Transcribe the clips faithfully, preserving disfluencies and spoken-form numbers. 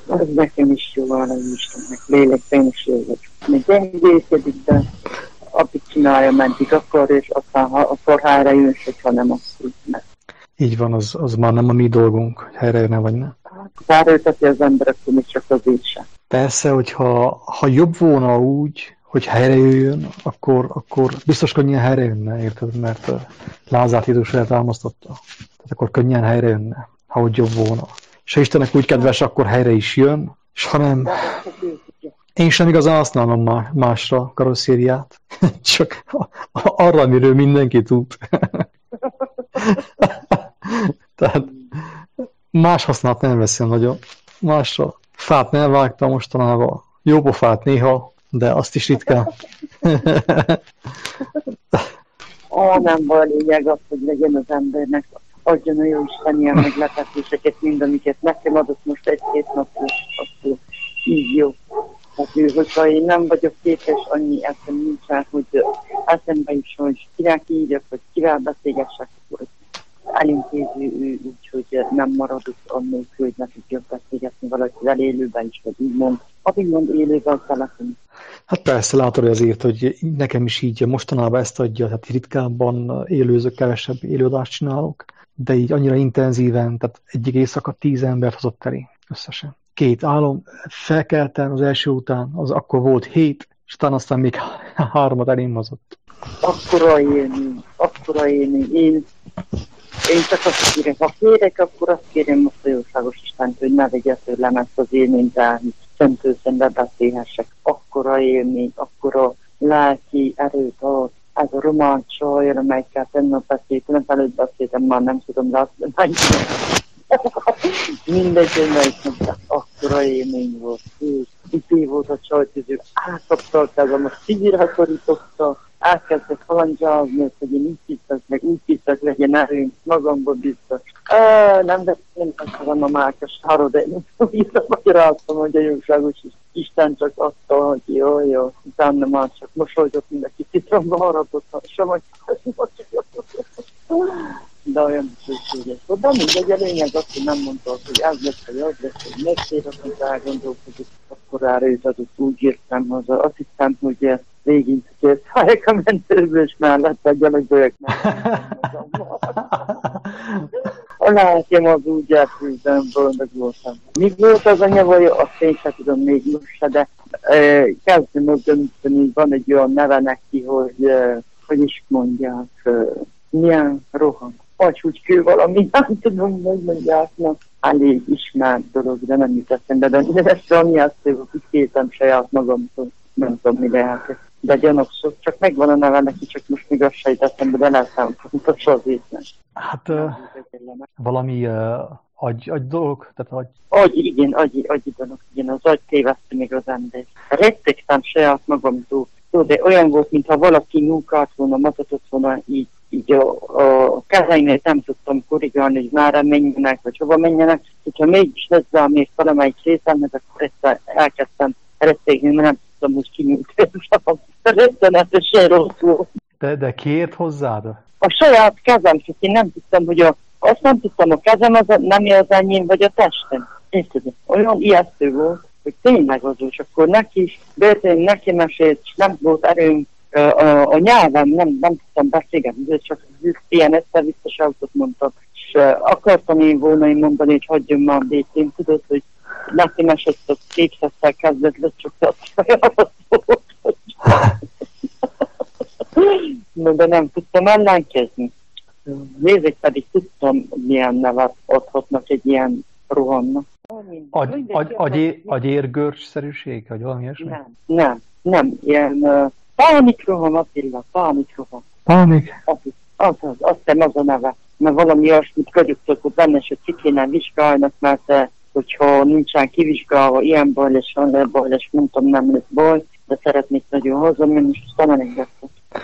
Az nekem is jó, arra Istennek. Lélekben is jó vagy. Még gyengélkedik, de apit csinálja, meddig akar, és aztán ha, akkor helyre jön, hogyha nem, akkor nem. Így van, az, az már nem a mi dolgunk, hogy helyre jönne vagy nem. Hát erőlteti az ember, akkor még csak azért sem. Persze, hogyha ha jobb volna úgy, hogy helyre jöjjön, akkor, akkor biztos könnyen helyre jönne, érted? Mert uh, Lázár Jézus eltámasztotta. Tehát akkor könnyen helyre jönne, ha úgy jobb volna. És ha Istennek úgy kedves, akkor helyre is jön, és ha nem... Én sem igazán használom másra karosszériát, csak arra, amiről mindenki tud. Tehát más használat nem veszem nagyon. Másra fát nem vágtam mostanában. Jó pofát néha, de azt is ritkán. Ó, nem van lényeg az, hogy legyen az embernek, adjon a jó Isten ilyen meglepetéseket, mind amiket nekem adott most egy-két napra, akkor így jó. Hát, hogyha én nem vagyok képes, annyi eszem nincsen, hogy eszembe is, hogy kinek írjak, hogy kivel beszélgessek, hogy elintéző ő úgy, hogy nem maradok annól, hogy ne tudjak beszélgetni valakivel élőben is, vagy így mond. Addig mond élőben a telefon. Hát persze, látod azért, hogy nekem is így mostanában ezt adja, tehát ritkábban élőzök, kevesebb élőadást csinálok, de így annyira intenzíven, tehát egyik éjszaka tíz embert hozott elé összesen. Két álom, felkeltem az első után, az akkor volt hét, és utána aztán még hármat elém hozott. Akkora élmény, akkora élmény. Én, én csak azt kérem, ha kérek, akkor azt kérem most a jóságos Istent, hogy ne vegye tőlem ezt az élményt, de szemtől szembe beszélhessek. Akkora élmény, akkora lelki erőt ad. Ez a román csaj, amelyikkel tennap beszéltem, nem előtt beszéltem, már nem tudom, de azt mindegy, melyik mondta, akkora élmény volt. Itt volt a csajtűző, átszapta a kezem, a szívre szorította, elkezdett halandzsázni, hogy én így hiszek meg, úgy hiszek, legyen erőnk, magamból biztos. E, nem beszélni akarom a mákasára, de én vissza magyaráztam, hogy a jóságos Isten csak adta, hogy jó, jó, utána már csak mosolygott mindenki, citromba harapott, sem hogy de olyan szükséges volt. De mindegy, a lényeg azt, hogy nem mondta, hogy ez lesz, hogy az lesz, hogy megtér, amit elgondolkodik, akkor rá őt adott, úgy értem haza. Azt hiszem, hogy végig készálják a mentőből, és mellett a gyanakbőjök a lelkem az úgy elfűzem, boldog voltam. Mi volt az anyavaja, azt én sem tudom még most se, de e, kezdem megdönteni, van egy olyan neve neki, hogy e, hogy is mondják, e, milyen roham. Vagy úgy kül valami, nem tudom, hogy mondják, na, elég ismert dolog, de nem jut eszembe, de ezt ami azt hogy kértem saját magamtól, nem tudom, mi lehet. De gyanakszok, csak megvan a neve neki, csak most még azt se jut eszembe, de lehetem fontos az észnek. Hát uh, valami uh, agy, agy dolog? Tehát agy... Agy, igen, agy, agy dolog, igen, az agy téveszti még az ember. Rettegtem saját magamtól, de olyan volt, mintha valaki nyúkált volna, matatott volna így, így a, a kezeinél nem tudtam korrigálni, hogy már menjenek, vagy hova menjenek. Hogyha mégis hozzám még valamelyik részemhez, akkor egyszer elkezdtem rettegni, mert nem tudtam, hogy kinyújtani. Rettenetesen rossz volt. De, de kiért hozzád? A saját kezem, csak én nem tudtam, hogy a, azt nem tudtam, a kezem az nem az enyém, vagy a testem. Érted? Olyan ijesztő volt, hogy tényleg az, és akkor neki is, bőtén neki mesélt, és nem volt erőm, a, a, a nyelvem, nem, nem tudtam beszélgetni, de csak ilyen össze-vissza autót mondtam, és uh, akartam én volna én mondani, hogy hagyjon már békén, tudod, hogy neki mesélt, hogy képzettel kezdett lecsukta a sajámat volt. No, de nem tudtam ellenkezni. Nézzék, pedig tudtam, milyen nevet adhatnak egy ilyen rohannak. Agy, agy, agy, agyérgörcs-szerűség, vagy valami ilyesmi? Nem, nem, nem, ilyen uh, pánikroham, Attila, pánikroham. Pánik? Az, az, az, azt hiszem az a neve, mert valami olyasmit kögyögtök, hogy benne, hogy ki kéne vizsgálnak, mert uh, hogyha nincsen kivizsgálva ilyen baj, és olyan baj, és mondtam, nem lesz baj, de szeretnék nagyon hazamenni, és aztán elengedtem.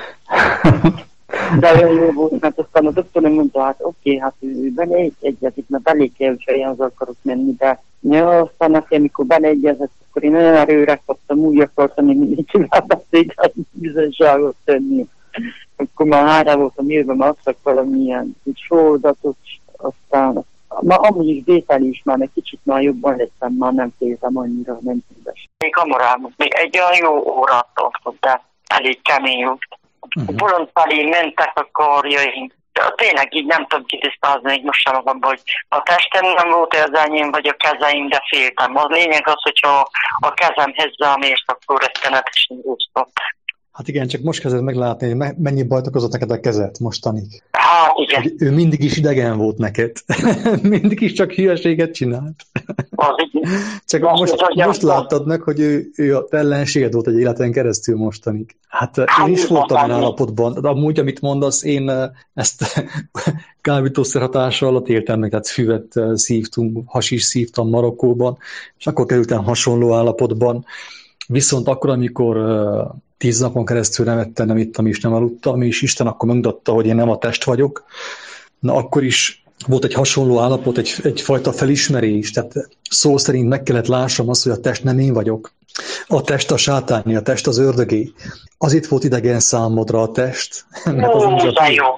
De olyan jó volt, mert aztán a doktor nem mondta, hát oké, okay, hát ő beleegyezik, mert belé kell, hogyha én az akarok menni, de ja, aztán nekem, amikor beleegyezett, akkor én olyan erőre kaptam, úgy akartam, hogy mindenkivel beszélgetni, bizonyságot tenni. Akkor már hára voltam írva, mert adtak valamilyen sódatot, aztán Ma amúgy is Bételi is már egy kicsit már jobban lettem, már nem féltem annyira, nem tudás. Még amorám, még egy olyan jó órát tartott, de elég kemény út. Uh-huh. Bolond felé mentek a karjaink. De tényleg így nem tudom kitisztázni még most sem magamban, hogy a testem nem volt az enyém, vagy a kezeim, de féltem. A lényeg az, hogyha a kezemhez zámért, akkor rettenetesen úsztott. Hát igen, csak most kezded meglátni, hogy mennyi bajt okozott neked a kezed mostanig. Hát igen. Hogy ő mindig is idegen volt neked. mindig is csak hülyeséget csinált. Az igen. Csak most, most, most láttad meg, hogy ő, ő a ellenséged volt egy életen keresztül mostanig. Hát én is voltam olyan állapotban. De amúgy, amit mondasz, én ezt kábítószer hatása alatt éltem meg, tehát füvet szívtunk, hasis szívtam Marokkóban, és akkor kerültem hasonló állapotban. Viszont akkor, amikor tíz napon keresztül nem ettem, nem ittam és nem aludtam, és Isten akkor megmutatta, hogy én nem a test vagyok, na akkor is volt egy hasonló állapot, egy, egyfajta felismerés, tehát szó szerint meg kellett lássam azt, hogy a test nem én vagyok. A test a sátáni, a test az ördögé. Az itt volt idegen számodra a test. Mert az Ó, de jó.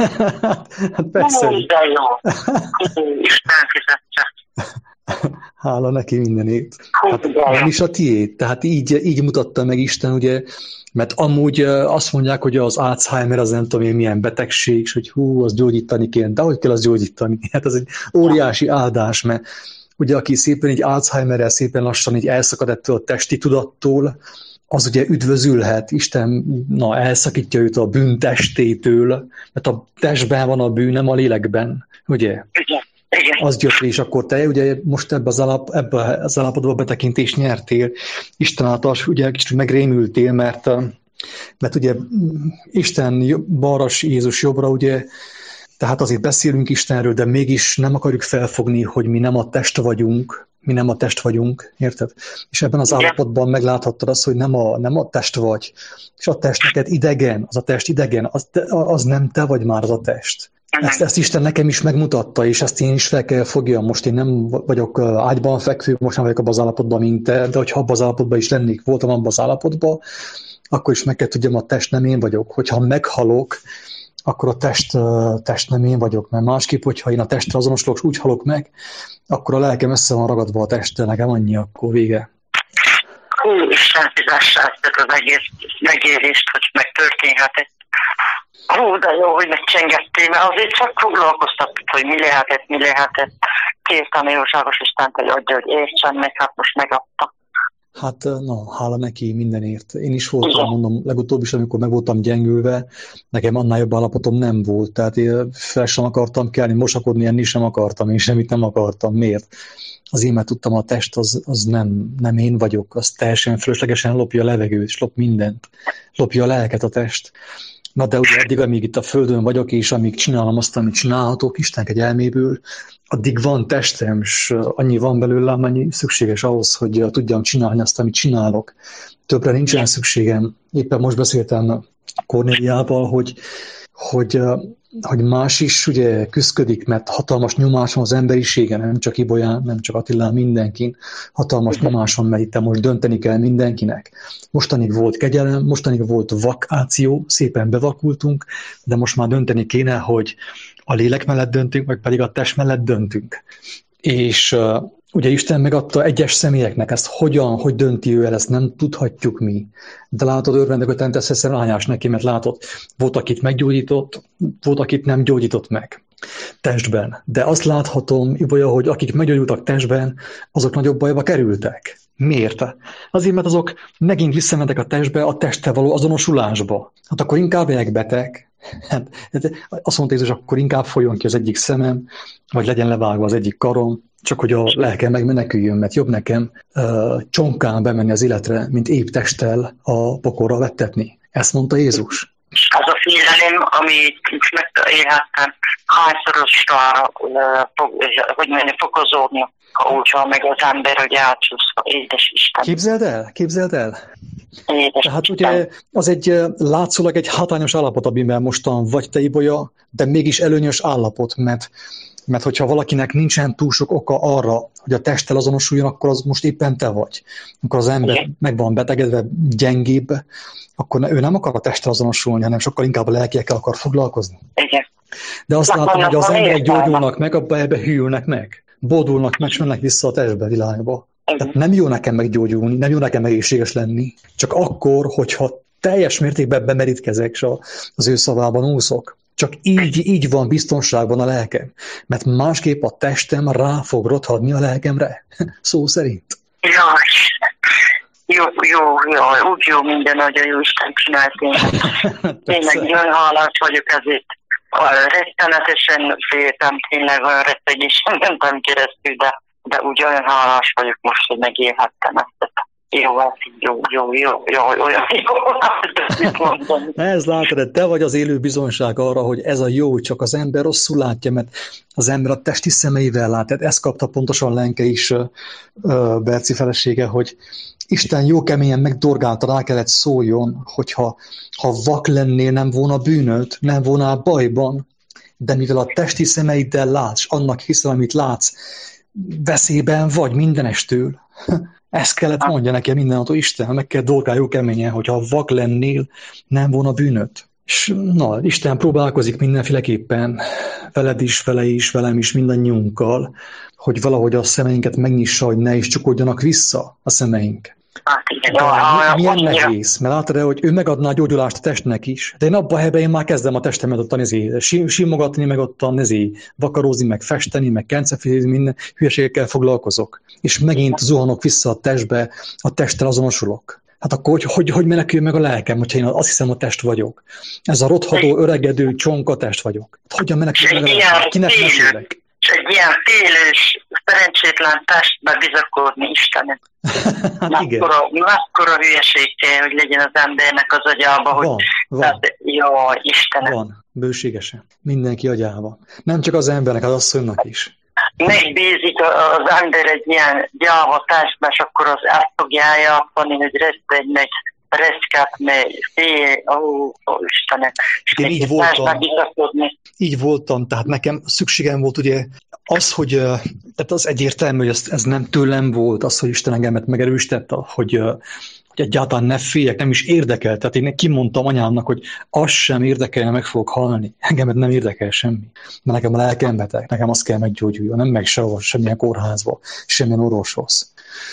Hát persze. Ó, de jó. Isten fizetse. Hála neki mindenét. Hát nem is a tiéd. Tehát így, így mutatta meg Isten, ugye, mert amúgy azt mondják, hogy az Alzheimer az nem tudom én milyen betegség, és hogy hú, az gyógyítani kéne. De hogy kell az gyógyítani? Hát ez egy óriási áldás, mert ugye aki szépen így Alzheimerrel szépen lassan így elszakad ettől a testi tudattól, az ugye üdvözülhet, Isten na, elszakítja őt a bűn testétől, mert a testben van a bűn, nem a lélekben, ugye? Igen. Igen. Az jött, és akkor te ugye most ebbe az, alap, ebbe az állapotba betekintést nyertél, Isten által ugye kicsit megrémültél, mert, mert ugye Isten balra, Jézus jobbra, ugye, tehát azért beszélünk Istenről, de mégis nem akarjuk felfogni, hogy mi nem a test vagyunk, mi nem a test vagyunk, érted? És ebben az állapotban megláthattad azt, hogy nem a, nem a test vagy, és a test neked idegen, az a test idegen, az, az nem te vagy már az a test. Ezt, ezt Isten nekem is megmutatta, és ezt én is fel kell fogjam. Most én nem vagyok ágyban fekvő, most nem vagyok abban az állapotban, mint te, de hogyha abban az állapotban is lennék, voltam abban az állapotban, akkor is meg kell tudjam, a test nem én vagyok. Hogyha meghalok, akkor a test, test nem én vagyok, mert másképp, hogyha én a testre azonosulok, és úgy halok meg, akkor a lelkem össze van ragadva a testre, nekem annyi, akkor vége. Hú, Isten fizesse ezt az egész megérést, hogy megtörténhetett. Hú, de jó, hogy megcsengettél, mert azért csak foglalkoztatott, hogy mi lehetett, mi lehetett. Kértem jóságos Istent, hogy adja, hogy értsen meg, hát most megadta. Hát, na, hála neki mindenért. Én is voltam, igen. Mondom, legutóbb is, amikor meg voltam gyengülve, nekem annál jobb állapotom nem volt. Tehát én fel sem akartam kelni, mosakodni, enni sem akartam, én semmit nem akartam. Miért? Azért, mert tudtam, a test az, az nem, nem én vagyok, az teljesen fölöslegesen lopja a levegőt, és lop mindent. Lopja a lelket a test. Na de ugye addig, amíg itt a Földön vagyok, és amíg csinálom azt, amit csinálhatok Isten kegyelméből, addig van testem, és annyi van belőlem, annyi szükséges ahhoz, hogy tudjam csinálni azt, amit csinálok. Többre nincsen szükségem. Éppen most beszéltem Kornéliával, hogy, hogy, hogy más is ugye küszködik, mert hatalmas nyomás van az emberiségen, nem csak Ibolyán, nem csak Attilán, mindenkin. Hatalmas nyomás van, mert itt most dönteni kell mindenkinek. Mostanig volt kegyelem, mostanig volt vakáció, szépen bevakultunk, de most már dönteni kéne, hogy a lélek mellett döntünk, vagy pedig a test mellett döntünk. És uh, ugye Isten megadta egyes személyeknek ezt, hogyan, hogy dönti ő el, ezt nem tudhatjuk mi. De látod, örvendek, tesz ezt rányás neki, mert látod, volt, akit meggyógyított, volt, akit nem gyógyított meg testben. De azt láthatom, Ibolya, hogy akik meggyógyultak testben, azok nagyobb bajba kerültek. Miért? Azért, mert azok megint visszamentek a testbe, a testtel való azonosulásba. Hát akkor inkább legyek beteg. Hát, azt mondta Jézus, akkor inkább folyjon ki az egyik szemem, vagy legyen levágva az egyik karom, csak hogy a lelkem megmeneküljön, mert jobb nekem uh, csonkán bemenni az életre, mint épp testtel a pokolra vettetni. Ezt mondta Jézus. Az a félelem, amit megélhettem, hányszorosra fog, hogy mondjam, fokozódni, ha úgy van meg az ember, hogy átcsúszva, édes Isten. Képzeld el, képzeld el. Édes Tehát Isten. ugye az egy látszólag egy hátrányos állapot, amiben mostan vagy te, Ibolya, de mégis előnyös állapot, mert, mert hogyha valakinek nincsen túl sok oka arra, hogy a testtel azonosuljon, akkor az most éppen te vagy. Amikor az ember igen. meg van betegedve, gyengébb, akkor ő nem akar a testtel azonosulni, hanem sokkal inkább a lelkiekkel akar foglalkozni. Igen. De azt látom, hogy az emberek gyógyulnak meg, abba ebbe hűlnek meg. Boldulnak meg, és mennek vissza a testbe, a világba. Tehát nem jó nekem meggyógyulni, nem jó nekem egészséges lenni. Csak akkor, hogyha teljes mértékben bemerítkezek, és az ő szavában úszok. Csak így, így van biztonságban a lelkem. Mert másképp a testem rá fog rothadni a lelkemre. Szó szerint. Jaj, jó, jó, jó, úgy jó minden, hogy a jó Isten csinált én. Tényleg nagyon hálás vagyok ezért. Rettenetesen féltem, tényleg olyan rettegésen mentem keresztül, de, de úgy olyan hálás vagyok most, hogy megélhettem ezt. Jó, hát jó, jó, jó, jó, olyan jó. Ez látod, te vagy az élő bizonyság arra, hogy ez a jó, csak az ember rosszul látja, mert az ember a testi szemeivel lát. Tehát ezt kapta pontosan Lenke is, Berci felesége, hogy Isten jó keményen megdorgálta, rá kellett szóljon, hogyha ha vak lennél, nem volna bűnöd, nem volna bajban, de mivel a testi szemeiddel látsz, annak hiszel, amit látsz, veszélyben vagy mindenestől. Ezt kellett mondja neki mindenható Isten, meg kell dolgáljuk keményen, hogyha vak lennél, nem volna bűnöd. És na, Isten próbálkozik mindenféleképpen, veled is, vele is, velem is, mindannyiunkkal, hogy valahogy a szemeinket megnyissa, hogy ne is csukódjanak vissza a szemeink. Milyen nehéz, mert látod, hogy ő megadná a gyógyulást a testnek is. De én abban a helyben én már kezdem a testemet ottan ezért simogatni, meg ottan ezért vakarózni, meg festeni, meg kencefizni, minden hülyeségekkel foglalkozok. És megint zuhanok vissza a testbe, a testtel azonosulok. Hát akkor hogy, hogy, hogy menekül meg a lelkem, hogyha én azt hiszem, a test vagyok. Ez a rothadó, öregedő, csonka test vagyok. Hogyan menekül meg a lelkem? Kinek mesélek? És egy ilyen félős, szerencsétlen testbe bizakodni Istenem. Mekkora, mekkora hülyeség kell, hogy legyen az embernek az agyába, hogy van, van. Tehát, jó, Istenem. Van, bőségesen. Mindenki agyában. Nem csak az embernek, az asszonynak is. Megbízik az ember egy ilyen gyáva testbe, és akkor az át fogja eljátszani, hogy resztegnek, reszketne, fél, ó, ó, Istenem. Én így voltam. Így voltam, tehát nekem szükségem volt ugye az, hogy tehát az egyértelmű, hogy ez, ez nem tőlem volt, az, hogy Isten engemet megerősített, hogy, hogy egyáltalán ne féljek, nem is érdekel. Tehát én kimondtam anyámnak, hogy az sem érdekel, meg fogok halni. Engemet nem érdekel semmi. Mert nekem a lelkem beteg, nekem azt kell meggyógyuljon, nem meg sehol, semmilyen kórházba, semmilyen orvoshoz.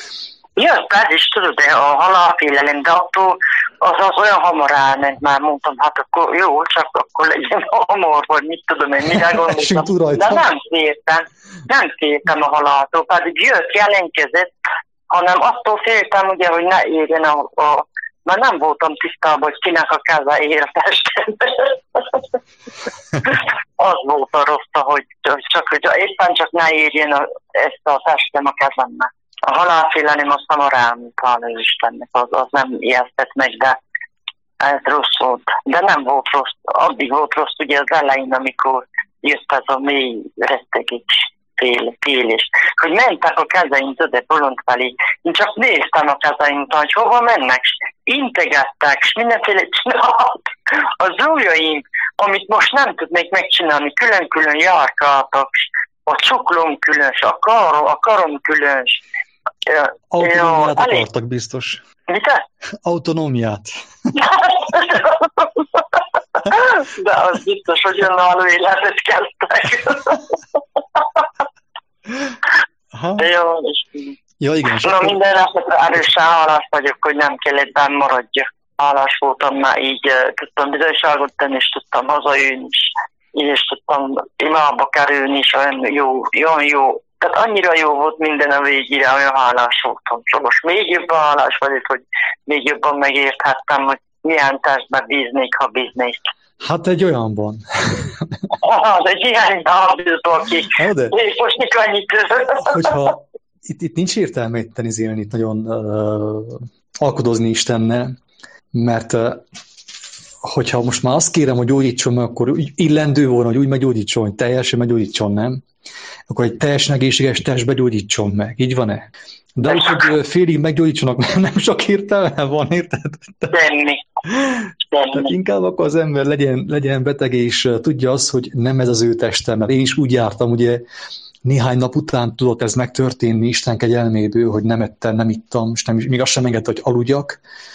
Ja, ez is tudod, de a halálfélelem, de attól az, az olyan hamar elment, már mondtam, hát akkor jó, csak akkor legyen hamar, vagy mit tudom én, mire gondoltam. De nem féltem, nem féltem a haláltól, pedig jött, jelentkezett, hanem attól féltem, ugye, hogy ne érjen a, a mert nem voltam tisztában, hogy kinek a keze ér a testembe. Az volt a rossz, hogy csak, hogy éppen csak ne érjen a, ezt a testem a kezembe. A halálfélelem az hamar elmúlt, hála Istennek, az, az nem ijesztett meg, de ez rossz volt. De nem volt rossz, addig volt rossz ugye az elején, amikor jött ez a mély rettegés, fél, félés. Hogy mentek a kezeim, tudod, bolond felé. Én csak néztem a kezeim, hogy hova mennek, integettek, és mindenféle csinált. Az ujjaim, amit most nem tudnék megcsinálni, külön-külön járkáltak, a csuklom külön, a karom, a karom külön. Autonómiát akartak biztos. Mit? Autonómiát. De az biztos, hogy önálló életet kezdtek. Jó, ja, igen. Na minden esetre erősen hálás vagyok, hogy nem kellett benn maradjak. Hálás voltam, már így tudtam bizonyságot tenni, és tudtam hazajönni is. Így is tudtam imába kerülni, és olyan jó, olyan jó. Tehát annyira jó volt minden a végére, olyan hálás voltam. És most még jobban hálás vagyok, hogy még jobban megérthettem, hogy milyen testben bíznék, ha bíznék. Hát egy olyanban. Ah, egy ilyen bízva, aki most mikor annyit. Hogyha itt, itt nincs értelme itten izélni, itt nagyon uh, alkudozni Istennel, mert uh, hogyha most már azt kérem, hogy gyógyítson meg, akkor illendő volna, hogy úgy meggyógyítson, hogy teljesen meggyógyítson, nem? Akkor egy teljesen egészséges testbe gyógyítson meg. Így van-e? De úgy, hogy félig meggyógyítsanak, nem sok értelme van, érted? Semmi. Tehát inkább akkor az ember legyen, legyen beteg, és tudja azt, hogy nem ez az ő testem. Mert én is úgy jártam, ugye néhány nap után tudott ez megtörténni Isten kegyelméből, hogy nem ettem, nem ittam, és nem, még azt sem engedte, hogy aludjak,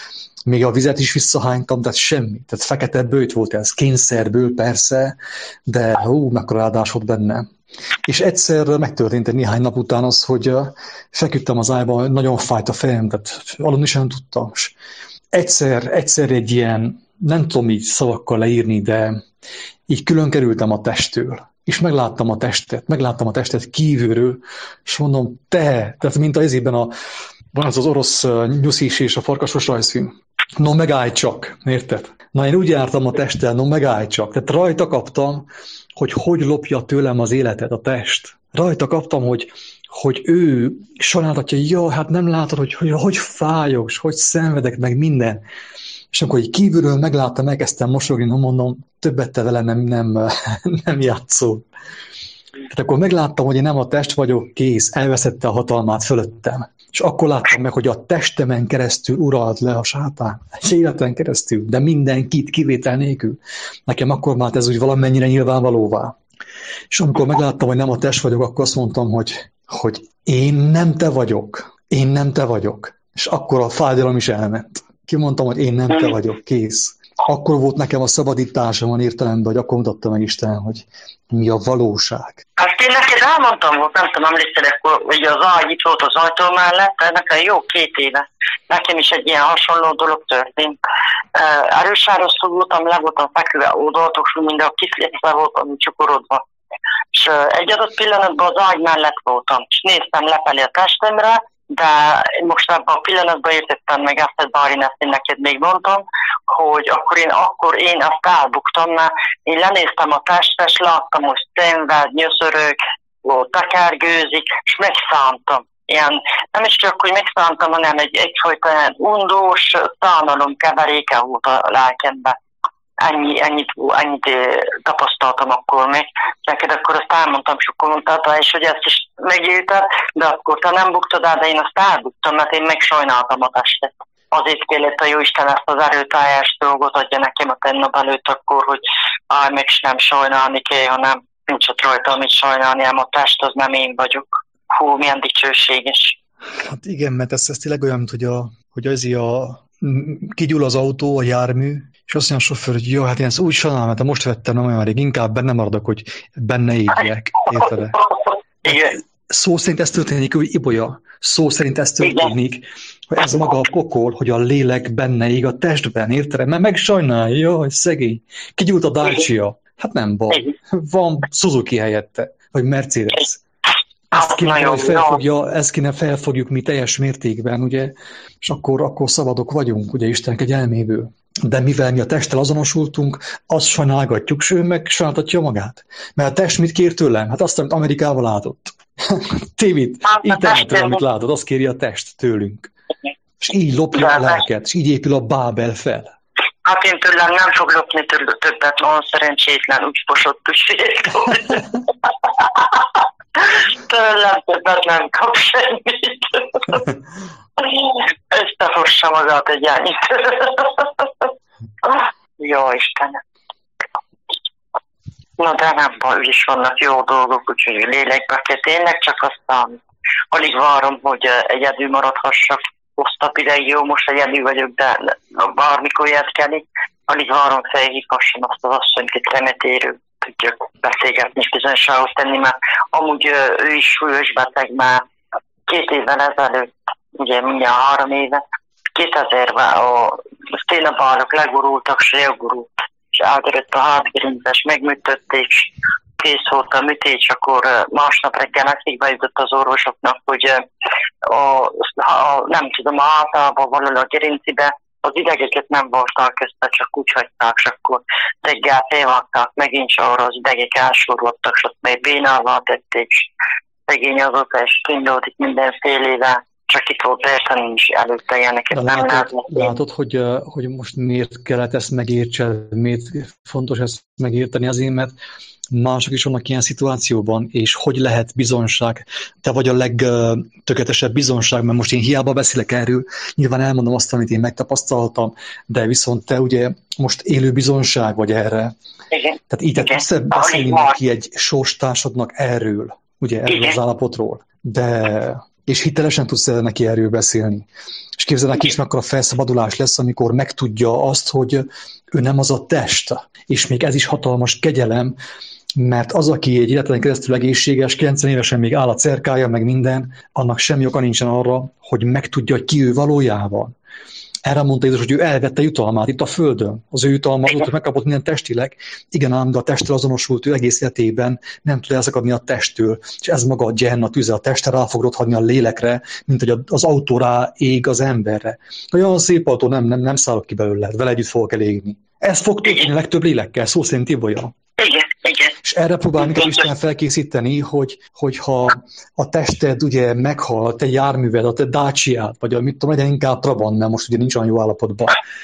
még a vizet is visszahánytam, tehát semmi. Tehát fekete bőjt volt ez, kényszerből persze, de hú, mekkora áldás volt benne. És egyszer megtörtént egy néhány nap után az, hogy feküdtem az ágyban, nagyon fájt a fejem, tehát aludni sem tudtam. És egyszer, egyszer egy ilyen, nem tudom így szavakkal leírni, de így külön kerültem a testtől. És megláttam a testet, megláttam a testet kívülről, és mondom, te, tehát mint a ezében a, van az az orosz nyuszis és a farkasos rajzfilm. No, megállj csak, érted? Na, én úgy jártam a testtel, no, megállj csak. Tehát rajta kaptam, hogy hogy lopja tőlem az életet a test. Rajta kaptam, hogy, hogy ő sajnáltatja, ja, hát nem látod, hogy hogy, hogy fájos, hogy szenvedek meg minden. És amikor így kívülről megláttam, elkezdtem mosolyogni, no, mondom, többet te vele nem, nem, nem játszol. Tehát akkor megláttam, hogy én nem a test vagyok, kész, elveszette a hatalmát fölöttem. És akkor láttam meg, hogy a testemen keresztül uralt le a sátán. Egy életen keresztül, de mindenkit kivétel nélkül. Nekem akkor már ez úgy valamennyire nyilvánvalóvá. És amikor megláttam, hogy nem a test vagyok, akkor azt mondtam, hogy, hogy én nem te vagyok. Én nem te vagyok. És akkor a fájdalom is elment. Kimondtam, hogy én nem te vagyok, kész. Akkor volt nekem a szabadításom van értelemben, hogy akkor mutatta meg Isten, hogy mi a valóság. Hát én neked elmondtam, hogy nem tudom, emlékszel, hogy az ágy itt volt az ajtó mellett, nekem jó két éve. Nekem is egy ilyen hasonló dolog történt. Erősáros voltam, le voltam feküve, oldaltok, és mind a kiszlétve voltam csukorodva. És egy adott pillanatban az ágy mellett voltam, és néztem lefelé a testemre, de most ebben a pillanatban értettem meg ezt, hogy Bárin, ezt én neked még mondtam, hogy akkor én, akkor én azt elbuktam, mert én lenéztem a testet, és láttam, hogy szenved, nyöszörög, tekergőzik, és megszántam. Ilyen, nem is csak, hogy megszántam, hanem egy, egyfajta ilyen undós szánalom keveréke volt a lelkemben. Ennyi, ennyit, ennyit tapasztaltam akkor még. Neked akkor azt elmondtam, és akkor mondtad, és hogy ezt is megélted, de akkor te nem buktad el, de én azt elbuktam, mert én megsajnáltam a testet. Azért kellett a Jóisten ezt az erőtállás dolgot adja nekem a tennap előtt akkor, hogy állj meg, nem sajnálni kell, hanem nincs ott rajta, amit sajnálni, ám a test az nem én vagyok. Hú, milyen dicsőséges. Hát igen, mert ez, ez tényleg olyan, mint hogy, a, hogy azért a, kigyúl az autó, a jármű, és azt mondja a sofőr, hogy jó, hát én ezt úgy sajnálom, mert most vettem, nem olyan rég, inkább benne maradok, hogy benne égjek. Érted? Szó szerint ez történik, hogy Ibolya. Szó szerint ez történik, hogy ez maga a pokol, hogy a lélek benne ég a testben, érted? Mert megsajnálja, hogy szegény. Kigyúlt a Dacia. Hát nem baj. Van Suzuki helyette, vagy Mercedes. Ezt kéne, hogy felfogja, ezt kéne felfogjuk mi teljes mértékben, ugye? És akkor, akkor szabadok vagyunk, ugye Isten kegyelméből. De mivel mi a testtel azonosultunk, azt sajnálgatjuk, és ő meg sajnáltatja magát. Mert a test mit kér tőlem? Hát azt, amit Amerikával látott. Tévét, internetről, amit látod, azt kéri a test tőlünk. És így lopja a lelket, és így épül a Bábel fel. Hát én tőlem nem fog lopni többet, nagyon szerencsétlen, úgy posott, úgy tőlem többet nem kap semmit. Összefossa magát egy ennyit. Jó Istenem. Na de nem baj, is vannak jó dolgok, úgyhogy lélekbe kell tényleg, csak aztán alig várom, hogy egyedül maradhassak. Hosszabb ideig, jó, most egyedül vagyok, de bármikor jöttkenik, alig várom felhívhasson azt az asszonyt, itt remetérő tudjak beszélgetni és bizonyságot tenni, mert amúgy ő is súlyos beteg, már két évvel ezelőtt, ugye mindjárt három éve, kétezerben a szénabálok legurultak, és elgurult, és eltörött a hátgerinces, megműtötték, és kész volt a műtés, akkor másnap reggel eszékbe jutott az orvosoknak, hogy a, a, nem tudom, a hátában valahol a gerincibe az idegeket nem voltak közte, csak úgy hagyták, és akkor reggel felvágták, megint arra az idegek elsoroltak, és ott még bénával tették, és szegény azóta, és kindoltik mindenfélével, csak itt volt érteni, nincs előtte ilyeneket nem látod, látod hogy, hogy most miért kellett ezt megértsed, miért fontos ezt megérteni, azért, mert mások is vannak ilyen szituációban, és hogy lehet bizonság. Te vagy a legtökéletesebb bizonság, mert most én hiába beszélek erről, nyilván elmondom azt, amit én megtapasztaltam, de viszont te ugye most élő bizonság vagy erre. Igen. Tehát így tehát össze beszélni neki egy sorstársadnak erről, ugye erről Igen. az állapotról. De és hitelesen tudsz neki erről beszélni. És képzeld, neki is mekkora felszabadulás lesz, amikor megtudja azt, hogy ő nem az a test. És még ez is hatalmas kegyelem, mert az, aki egy életen keresztül egészséges, kilencven évesen még áll a cerkája, meg minden, annak semmi oka nincsen arra, hogy megtudja, hogy ki ő valójában. Erre mondta Jézus, hogy ő elvette jutalmát itt a földön. Az ő jutalma az, hogy megkapott minden testileg. Igen ám, de a testtel azonosult ő egész életében, nem tud elszakadni a testtől. És ez maga a Gehenna tüze, a testre rá fog rothadni a lélekre, mint hogy az autó rá ég az emberre. Olyan szép autó, nem, nem, nem szállok ki belőle, vele együtt fogok elégni. Ez fog történni a legtöbb lélekkel, szó szerint Ibolya. Igen, igen. És erre próbál minket Isten felkészíteni, hogy, hogyha a tested ugye meghal, a te járműved, a te Dacia-t, vagy a, mit tudom, legyen inkább Trabant, mert most ugye nincs olyan jó állapotban.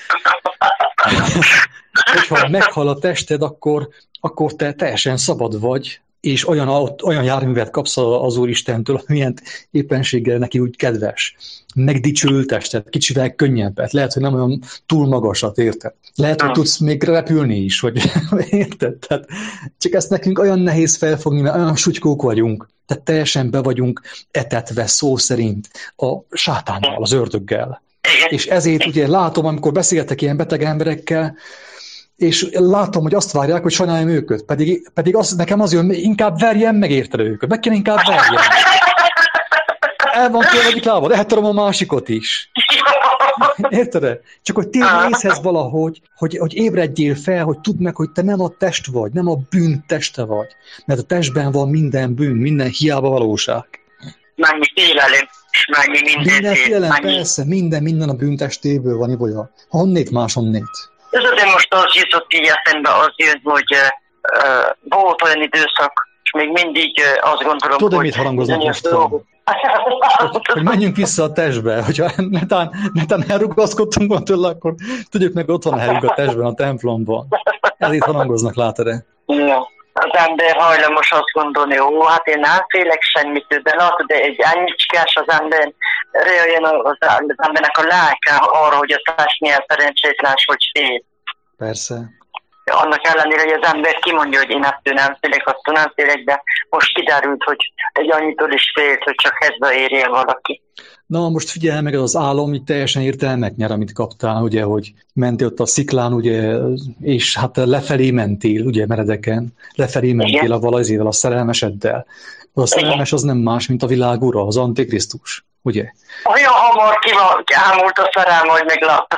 Hogyha meghal a tested, akkor, akkor te teljesen szabad vagy, és olyan, olyan járművet kapsz az Úristentől, amilyen éppenséggel neki úgy kedves. Megdicsőült testet, kicsivel könnyebbet. Lehet, hogy nem olyan túl magasat, érted? Lehet, hogy tudsz még repülni is, vagy érted? Tehát csak ezt nekünk olyan nehéz felfogni, mert olyan sutykók vagyunk. Tehát teljesen be vagyunk etetve szó szerint a sátánnal, az ördöggel. És ezért ugye látom, amikor beszéltek ilyen beteg emberekkel, és látom, hogy azt várják, hogy sajnáljam őket, pedig, pedig az, nekem az jön, inkább verjem meg, érted őket, meg kéne inkább verjem. El van tőle egyik lábad, eltarom a másikot is. Érted? Csak hogy tényleg észhez valahogy, hogy, hogy ébredjél fel, hogy tudd meg, hogy te nem a test vagy, nem a bűn teste vagy. Mert a testben van minden bűn, minden hiába valóság. Mennyi félelem, és mennyi minden. Minden félelem, persze, minden, minden a bűntestéből van, Ibolya. Honnét más, honnét. Ez azért most az jutott így eszembe, az jön, hogy uh, volt olyan időszak, és még mindig uh, azt gondolom, Tudod, hogy... mit harangoznak most? Hogy, hogy menjünk vissza a testbe, hogyha netán, netán elrugaszkodtunk van tőle, akkor tudjuk meg, ott van a helyünk a testben, a templomban. Ezért harangoznak, látod-e? Ja. Az ember hajlamos azt gondolni, ó, hát én nem félek semmitől, de látod, de egy annyicskás az ember, jön az, az embernek a lelke arra, hogy a test milyen szerencsétlen, hogy fél. Persze. Annak ellenére, hogy az ember kimondja, hogy én ettől nem félek, attól nem félek, de most kiderült, hogy egy annyitól is félt, hogy csak ezzel érjen valaki. Na, most figyelj meg, az álom így teljesen értelmet nyer, amit kaptál, ugye, hogy mentél ott a sziklán, ugye, és hát lefelé mentél, ugye, meredeken, lefelé mentél igen. a valazével, a szerelmeseddel. A szerelmes az nem más, mint a világ ura, az Antikrisztus, ugye? Olyan hamar kiámult a szerelme, hogy megláttak.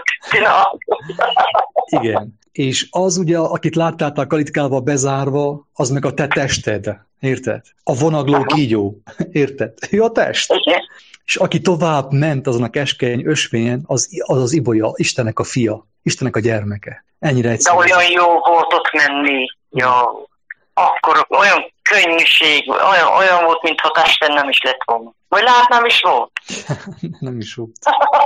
Igen. És az ugye, akit láttál a kalitkával bezárva, az meg a te tested, érted? A vonagló kígyó, érted? Ő a test. Igen. És aki tovább ment azon a keskeny ösvényen, az az, az Ibolya, Istennek a fia, Istennek a gyermeke. Ennyire egyszerű. De olyan jó volt ott menni. Ja. Akkor olyan könnyűség, olyan, olyan volt, mintha testen nem is lett volna. Vagy lát, nem is volt? Nem is volt.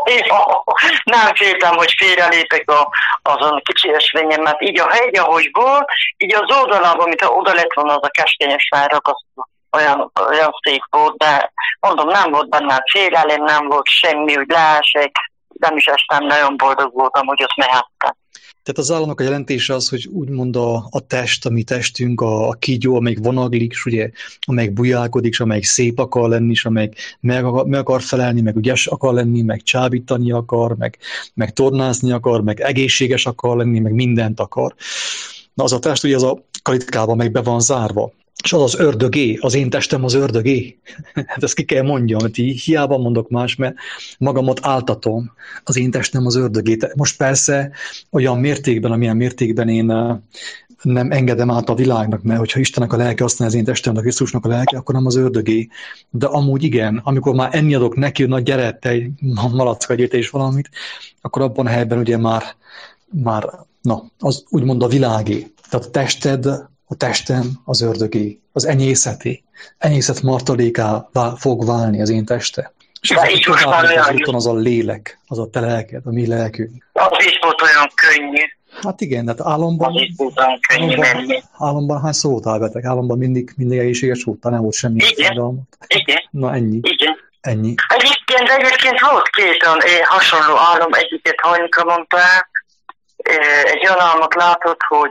Nem féltem, hogy félrelépek a, azon kicsi ösvényen, mert így a hegy, ahogy volt, így az oldalában, mintha oda lett volna az a keskenyes felrakasztva. Olyan, olyan szép volt, de mondom, nem volt benne félelem, nem volt semmi, hogy leesek, nem is estem, nagyon boldog voltam, hogy ott mehettem. Tehát az államnak a jelentése az, hogy úgymond a, a test, a mi testünk, a, a kígyó, amelyik vonaglik, ugye, amelyik bujálkodik, amelyik szép akar lenni, és amelyik meg akar, meg akar felelni, meg ügyes akar lenni, meg csábítani akar, meg, meg tornázni akar, meg egészséges akar lenni, meg mindent akar. Na az a test ugye az a kalitkában meg be van zárva. És az az ördögé, az én testem az ördögé. Hát ezt ki kell mondjam, hogy hiába mondok más, mert magamat áltatom. Az én testem az ördögé. Most persze olyan mértékben, amilyen mértékben én nem engedem át a világnak, mert hogyha Istennek a lelke azt mondja, az én testem, a Krisztusnak a lelke, akkor nem az ördögé. De amúgy igen, amikor már enni adok neki, hogy na gyere, te malacka, gyéte is valamit, akkor abban a helyben ugye már, már na, az úgymond a világé. Tehát a tested, a testem az ördögé, az enyészeté. Enyészet martaléká fog válni az én teste. És az, az úton az a lélek, az a te lelked, a mi lelkünk. Az is volt olyan könnyű. Hát igen, hát álomban, az is volt olyan könnyű álomban, menni. Álomban hány szó voltál beteg? Álomban mindig, mindig egészséges voltál, nem volt semmi fájdalmat. Igen. Na ennyi. Igen. Ennyi. Egyébként, egyébként volt két olyan hasonló álom, egyiket Hajnika mondta el. Egy olyan álmot látott, hogy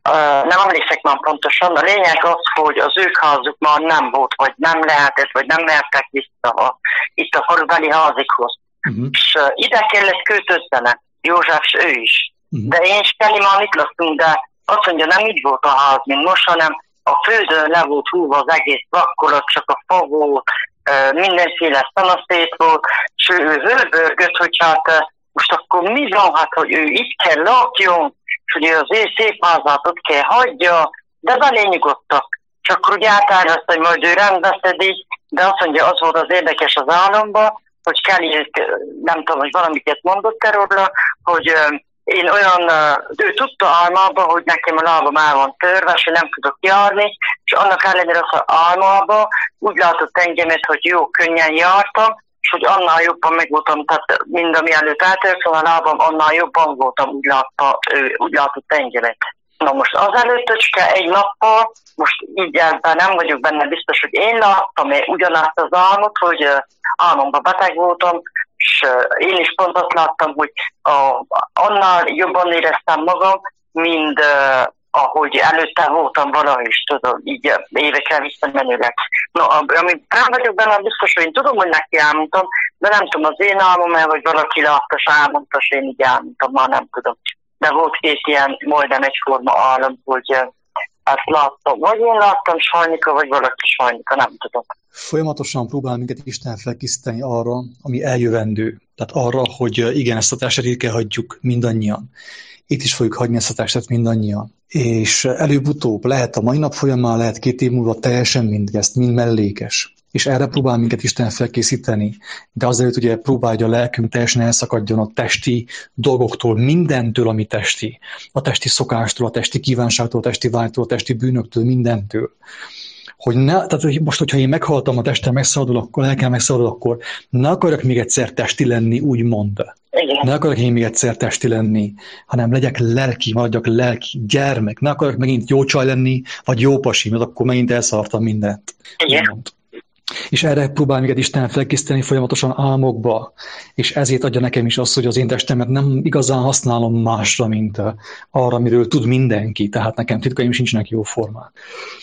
nem emlékszek már pontosan, a lényeg az, hogy az ők házuk már nem volt, vagy nem lehetett, vagy nem mehettek vissza a, itt a falubeli házikhoz. Uh-huh. És uh, ide kellett költözzene, József ő is. Uh-huh. De én és Kelly már itt laktunk, de azt mondja, nem így volt a ház, mint most, hanem a földön le volt húva az egész vakkolat, csak a fa volt, uh, mindenféle szanaszét volt, és ő hőbörgött, hogy hát uh, most akkor mi van, hát, hogy ő itt kell lakjon, és hogy az ő szép házát ott kell hagyja, de belényugodtak. Csak akkor ugye átáraszt, hogy majd ő rendbeszedi, de azt mondja, az volt az érdekes az álomban, hogy Kelly, nem tudom, hogy valamiket mondott erről, hogy uh, én olyan, uh, ő tudta álmában, hogy nekem a lábam el van törve, és nem tudok járni, és annak ellenére az álmában úgy látott engemet, hogy jó, könnyen jártam, és hogy annál jobban meg voltam, tehát mind ami előtt eltört a lábam, annál jobban voltam, úgy, látta, ő, úgy látott engemet. Na most azelőtt öcske egy nappal, most így ebben nem vagyok benne biztos, hogy én láttam ugyanazt az álmot, hogy uh, álmomban beteg voltam, és uh, én is pont azt láttam, hogy uh, annál jobban éreztem magam, mint uh, ahogy előtte voltam valahogy is, tudom, így uh, évekre visszamenőleg. No, ami nem vagyok benne biztos, hogy én tudom, hogy neki elmondtam, de nem tudom, az én álmom-e, vagy valaki látta, és elmondta, és én így elmondtam, már nem tudom. De volt két ilyen majdnem egyforma álom, hogy ezt láttam. Vagy én láttam Sajnika, vagy valaki Sajnika, nem tudom. Folyamatosan próbál minket Isten felkészíteni arra, ami eljövendő. Tehát arra, hogy igen, ezt a testet itt kell hagyjuk mindannyian. Itt is fogjuk hagyni ezt a testet mindannyian. És előbb-utóbb lehet a mai nap folyamán, lehet két év múlva teljesen mindegy, ezt mind mellékes. És erre próbál minket Isten felkészíteni, de azért ugye próbálja, hogy a lelkünk teljesen elszakadjon a testi dolgoktól, mindentől, ami testi. A testi szokástól, a testi kívánságtól, a testi vágytól, a testi bűnöktől, mindentől. Hogy ne, tehát hogy most, hogyha én meghaltam, a testem megszabadul, akkor lelkem megszabadul, akkor ne akarjak még egyszer testi lenni, úgymond. Igen. Ne akarjak én még egyszer testi lenni, hanem legyek lelki, maradjak lelki, gyermek. Ne akarjak megint jó csaj lenni, vagy jó pasi, mert akkor megint elszartam mindent. Igen. Úgymond. És erre próbál minket Isten felkészíteni folyamatosan álmokba, és ezért adja nekem is azt, hogy az én testemet nem igazán használom másra, mint arra, amiről tud mindenki, tehát nekem titkaim sincsenek jó formán.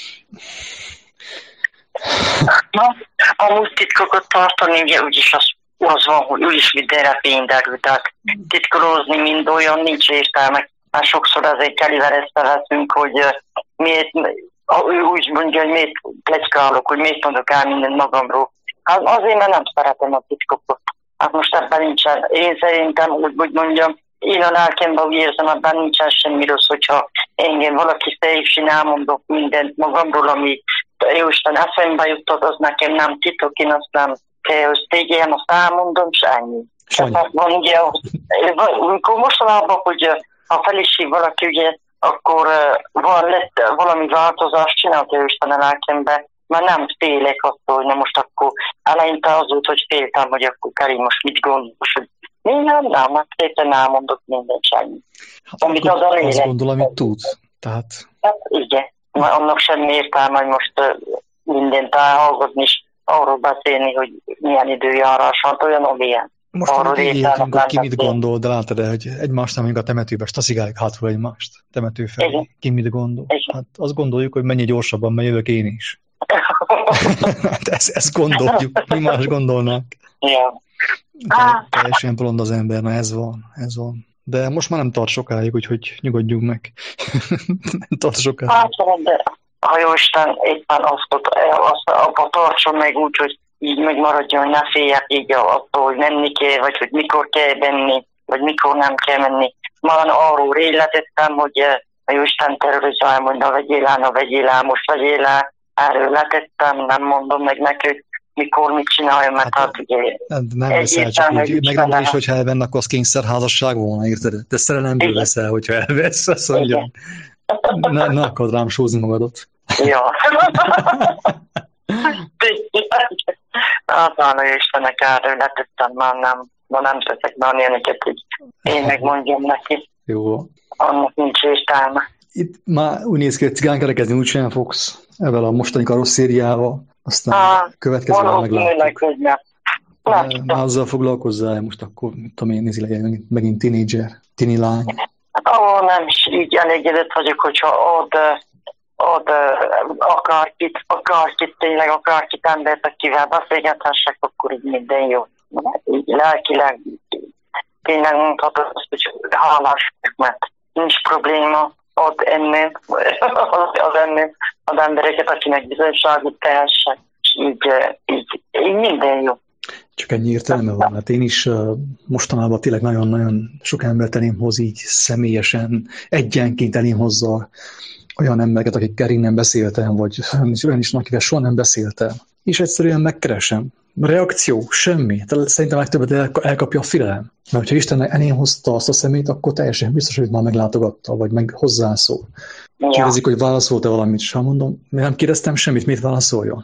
Na, amúgy titkokat tartani, ugye úgyis az, az van, hogy úgyis mindenre fényderül, tehát titkolózni mind olyan nincs értelme. Már sokszor azért Kellyvel ezt veszünk, hogy miért, ő úgy mondja, hogy miért plecskálok, hogy miért mondok el mindent magamról. Hát azért, mert nem szeretem a titkokat. Hát most ebben nincsen, én szerintem úgy, úgy mondjam, én a lelkemben úgy érzem, ebben nincsen semmi rossz, hogyha engem valaki teljesen elmondok mindent magamról, ami Jóisten eszembe jutott, az nekem nem titok, én azt nem kell, hogy tégyeljem, azt elmondom, és ennyi. Tehát van ugye, amikor mostanában, hogy ha feliség valaki, ugye, akkor van, lett valami változást csinálta Jóisten a lelkembe, mert nem félek attól, hogy na most akkor eleinte az volt, hogy féltem, hogy akkor Keri most mit gondol, hogy nem, nem, hát szépen elmondok mindent semmi. Hát amit az a azt gondol, amit tud. Tehát... Hát igen, annak semmi értelme, hogy most mindent elhallgatni, és arról beszélni, hogy milyen időjárás van, olyan olyan. Most arról értünk, hogy ki mit gondol, de látod, hogy egymást nem a temetőbe, taszigáljuk hátul egymást, temető felé. Igen. Ki mit gondol? Igen. Hát azt gondoljuk, hogy mennyi gyorsabban megyök én is. Hát ezt, ezt gondoljuk, mi más gondolnak. Ja. Teljesen bolond az ember, na ez van, ez van. De most már nem tart sokáig, úgyhogy nyugodjunk meg. Nem tart sokáig. Hát, de ha Jóisten éppen azt, azt abba tartson meg úgy, hogy így megmaradjon, hogy ne féljek így attól, hogy menni kell, vagy hogy mikor kell menni, vagy mikor nem kell menni. Már arról léletettem, hogy a Jóisten terrorizál, hogy na vegyél el, na vegyél el, most vegyél el. Erről letettem, nem mondom meg neki, hogy mikor mit csinálja, mert hát, hát ugye... Nem veszel, csak úgy megmondom is, hogyha elvenn, akkor az kényszerházasság volna, érted? De szerelemből veszel, hogyha elvesz, azt mondja. Ne, ne akad rám sózni magadat. Ja. Hát van, hogy Istennek erről letettem, már nem, ma nem teszek már ilyeneket, hogy én megmondjam neki. Jó. Annak nincs értelme. Itt már úgy néz ki, hogy cigánkerekezni úgy sem fogsz ezzel a mostani karosszériával, aztán ah, következően meglátjuk. Már azzal foglalkozzál, most akkor, mit tudom én, nézi legyen megint tínédzser, tini lány. Ó, nem is így elégedett vagyok, hogyha ott, ott akárkit, akárkit, tényleg akárkit embert, akivel beszélgethessek, akkor így minden jó. Így lelkileg tényleg mondhatod azt, hogy hálás, mert nincs probléma ott ennél, az ennél az embereket, akinek bizonyságot tehessek. Így, így, így minden jó. Csak ennyi értelme van, hát én is uh, mostanában tényleg nagyon-nagyon sok embert elém hoz így személyesen, egyenként elém hozza olyan embereket, akikkel én nem beszéltem, vagy olyan is, akivel soha nem beszéltem. És egyszerűen megkeresem. Reakció? Semmi. Szerintem a legtöbbet elkapja a félelem. Mert ha Isten elém hozta azt a szemét, akkor teljesen biztos, hogy már meglátogatta, vagy meg hozzászól. Ja. Kérdezik, hogy válaszolta valamit, és ha mondom, nem kérdeztem semmit, mit válaszoljon.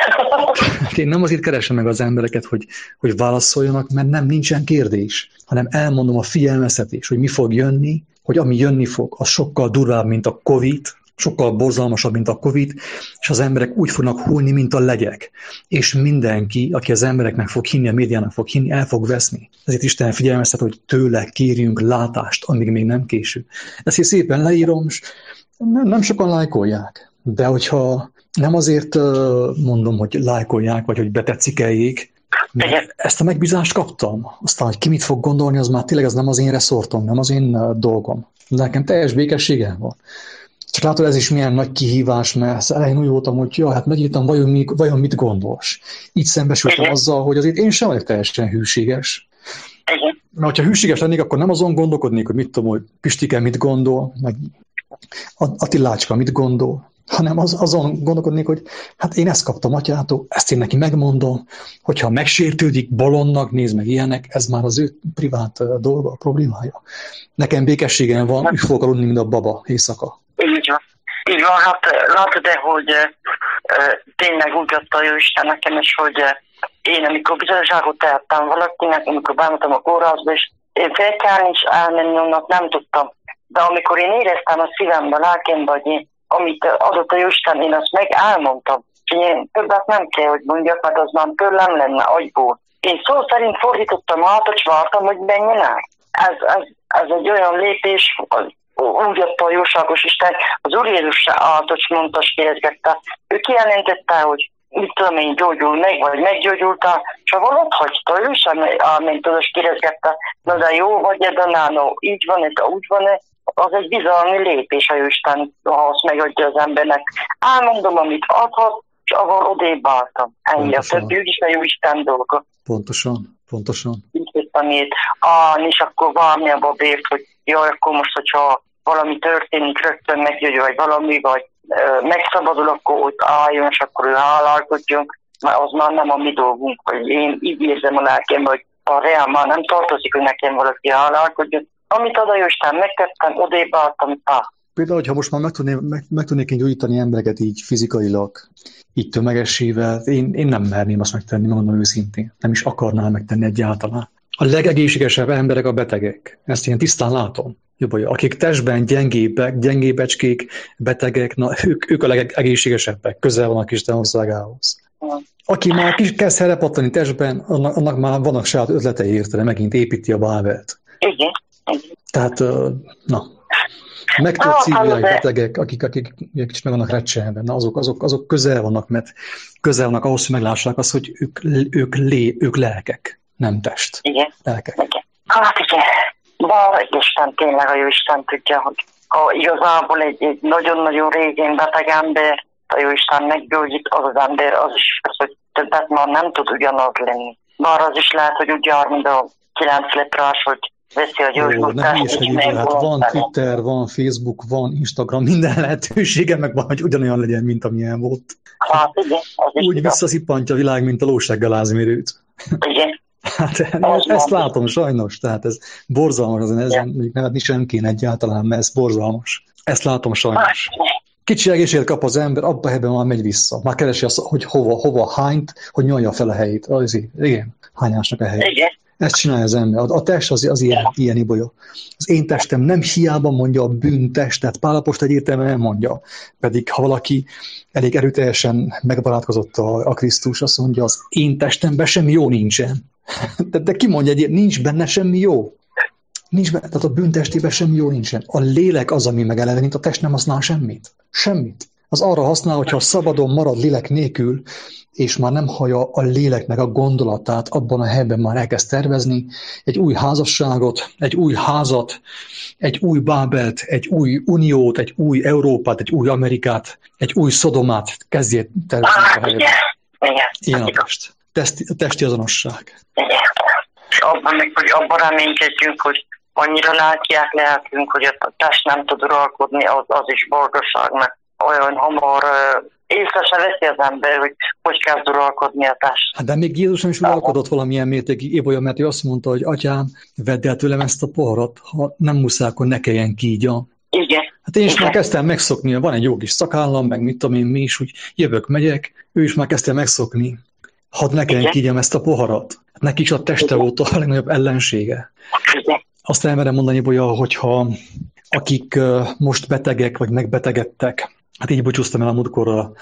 Én nem azért keresem meg az embereket, hogy, hogy válaszoljanak, mert nem nincsen kérdés, hanem elmondom a figyelmeztetés, hogy mi fog jönni, hogy ami jönni fog, az sokkal durvább, mint a Covid, sokkal borzalmasabb, mint a Covid, és az emberek úgy fognak hullni, mint a legyek. És mindenki, aki az embereknek fog hinni, a médiának fog hinni, el fog veszni. Ezért Isten figyelmeztet, hogy tőle kérjünk látást, amíg még nem késő. Ezt én szépen leírom, és nem, nem sokan lájkolják. De hogyha nem azért mondom, hogy lájkolják, vagy hogy betetszik-eljék, mert ezt a megbízást kaptam. Aztán, hogy ki mit fog gondolni, az már tényleg az nem az én reszortom, nem az én dolgom. De nekem teljes békességem van. Csak látod, ez is milyen nagy kihívás, mert elején úgy voltam, hogy ja, hát megírtam, vajon, vajon mit gondolsz? Így szembesültem Igen. azzal, hogy azért én sem vagyok teljesen hűséges. Igen. Mert ha hűséges lennék, akkor nem azon gondolkodnék, hogy mit tudom, hogy Pistike mit gondol, meg Attilácska mit gondol, hanem az, azon gondolkodnék, hogy hát én ezt kaptam atyától, ezt én neki megmondom, hogyha megsértődik, bolondnak néz meg ilyenek, ez már az ő privát dolga, a problémája. Nekem békességem van, úgy fogok aludni, mint a baba éjszaka. Így van. Így van, hát látod, de hogy e, tényleg úgy adta a Jóisten nekem is, hogy én amikor bizonyságot tehettem valakinek, amikor bámultam a kórházba, és én felkelni és elmenni onnan nem tudtam. De amikor én éreztem a szívembe, a lelkembe, hogy én, amit adott a Jóisten, én azt meg elmondtam. Én többet nem kell, hogy mondjak, mert az már tőlem lenne agyból. Én szó szerint fordítottam át, hogy vártam, hogy menjen el. Ez, ez, ez egy olyan lépés, úgy adta a jóságos Isten, az Úr Jézus által mondta, és kérdezgette. Ő kijelentette, hogy mit tudom én, gyógyul meg, vagy meggyógyultál, és ha valót hagyta, ő sem elment oda, és kérdezgette, na de jó vagy, de nánó, így van, ez úgy van, az egy bizalmi lépés a Isten, ha azt megadja az embernek. Elmondom, amit adhat, és avval odébb álltam. Ennyi a többi, úgyis a jó Isten dolga. Pontosan, pontosan. Így hittem ilyet. Ah, és akkor várni a babért, hogy jaj, akkor most, hogyha valami történik, rögtön meggyógyul, vagy valami, vagy ö, megszabadul, akkor ott álljon, és akkor ő hálálkodjon, mert az már nem a mi dolgunk, hogy én így érzem a lelkem, hogy a reál már nem tartozik, hogy nekem valaki hálálkodjon. Amit oda Isten megtettem, odébb álltam, ah. Például, hogyha most már meg, tudné, meg, meg tudnék én gyógyítani embereket így fizikailag, így tömegessével, én, én nem merném azt megtenni, megmondom őszintén. Nem is akarnám megtenni egyáltalán. A legegészségesebb emberek a betegek. Ezt én tisztán látom. Jobb, akik testben gyengébbek, gyengébbecskék, betegek, na, ők, ők a legegészségesebbek, közel vannak Isten országához. Aki már kis kezd helepattani testben, annak, annak már vannak saját ötletei értele, megint építi a bávelt. Igen. Tehát, na, megtört szívűek betegek, akik, akik, akik is meg vannak recsenve, na azok, azok, azok közel vannak, mert közel vannak ahhoz, hogy meglássák azt, hogy ők, ők, lé, ők lelkek, nem test. Igen. Lelkek. Igen. Hát igen. Bár Isten tényleg, a jó Isten tudja, hogy ha igazából egy, egy nagyon-nagyon régén beteg ember, a jó Isten meggyógyít, az az ember, az is az, hogy többet már nem tud ugyanaz lenni. Bár az is lehet, hogy úgy jár, mint a kilenc leprás, hogy veszi a gyógyultást, és hát van Twitter, van Facebook, van Instagram, minden lehetősége meg van, hogy ugyanolyan legyen, mint amilyen volt. Hát igen. Úgy visszaszipantja a világ, mint a lósággalázmérőt. Igen. Hát ezt, ezt látom sajnos, tehát ez borzalmas, ezen, ezen mondjuk nevetni sem kéne egyáltalán, mert ez borzalmas. Ezt látom sajnos. Kicsi egészséget kap az ember, abba helyben már megy vissza. Már keresi azt, hogy hova, hova hányt, hogy nyolja fel a helyét. Az, igen, hányásnak a helyét. Igen. Ezt csinálja az ember. A test az, az ilyen, ilyen ibolya. Az én testem nem hiába mondja a bűntestet, Pál apostol egyértelműen mondja. Pedig ha valaki elég erőteljesen megbarátkozott a, a Krisztus, azt mondja, az én testemben semmi jó nincsen. De, de ki mondja, hogy nincs benne semmi jó. Nincs be, tehát a bűntestében semmi jó nincsen. A lélek az, ami megelevenít, a test nem használ semmit. Semmit. Az arra használ, hogyha szabadon marad lélek nélkül, és már nem hallja a léleknek a gondolatát, abban a helyben már elkezd tervezni egy új házasságot, egy új házat, egy új Bábelt, egy új uniót, egy új Európát, egy új Amerikát, egy új Szodomát kezdje tervezni a helyben. Ilyen a test. Testi, testi azonosság. Igen. És abban meg, hogy abban reménykedjünk, hogy annyira lelkiek lehetünk, hogy a test nem tud uralkodni, az, az is boldogság, mert olyan hamar uh, észre se veszi az ember, hogy hogy kezd uralkodni a test. Hát de még Jézus nem is uralkodott valamilyen mértékig, Ébolya, mert ő azt mondta, hogy atyám, vedd el tőlem ezt a poharat, ha nem muszáj, akkor ne kelljen kígyam. Igen. Hát én is Igen. már kezdtem megszokni, van egy jó kis szakállam, meg mit tudom én, mi is, úgy jövök, megyek, ő is már kezdtem megszokni. Hadd ne kelljen kígyam ezt a poharat. Hát neki is a teste volt a legnagyobb ellensége. Igen. Azt elmerem mondani, Ébolya, hogyha akik uh, most betegek, vagy megbetegedtek, hát így búcsúztam el a múltkor a,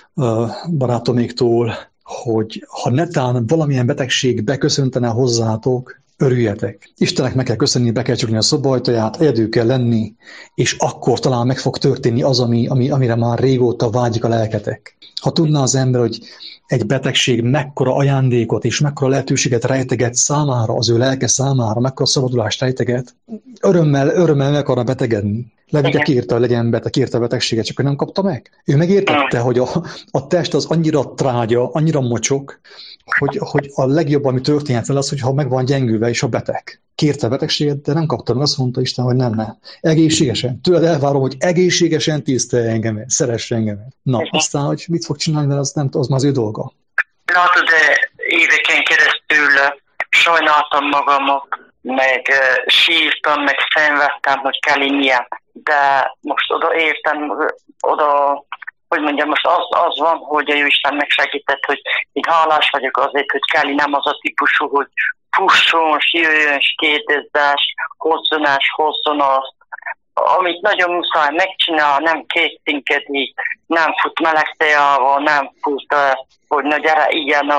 a barátoméktól, hogy ha netán valamilyen betegség beköszöntene hozzátok, örüljetek. Istennek meg kell köszönni, be kell csukni a szoba ajtaját, egyedül kell lenni, és akkor talán meg fog történni az, ami, ami, amire már régóta vágyik a lelketek. Ha tudná az ember, hogy egy betegség mekkora ajándékot és mekkora lehetőséget rejteget számára, az ő lelke számára, mekkora szabadulást rejteget, örömmel, örömmel meg akarna betegedni. Levike kérte, hogy legyen beteg, kérte a betegséget, csak ő nem kapta meg. Ő megértette, hogy a, a test az annyira trágya, annyira mocsok, hogy, hogy a legjobb, ami történhet vele az, hogyha meg van gyengülve és a beteg. Kérte a betegséget, de nem kapta meg. Azt mondta Isten, hogy nem, nem. Egészségesen. Tőled elvárom, hogy egészségesen tisztelj engem, szeress engem. Na, aztán, hogy mit fog csinálni vele, az, nem, az már az ő dolga. Látod, de éveken keresztül sajnáltam magamat, meg uh, sírtam, meg szenvedtem, hogy Kelly milyen. De most odaértem, oda, hogy mondjam, most az, az van, hogy a Jóisten megsegített, hogy én hálás vagyok azért, hogy Kelly nem az a típusú, hogy fusson, jöjjön, kérdezzes, hozzon ás, hozzon azt. Amit nagyon muszáj megcsinál, nem készínkedik, nem fut meleg tejával, nem fut, hogy na gyere, ilyen,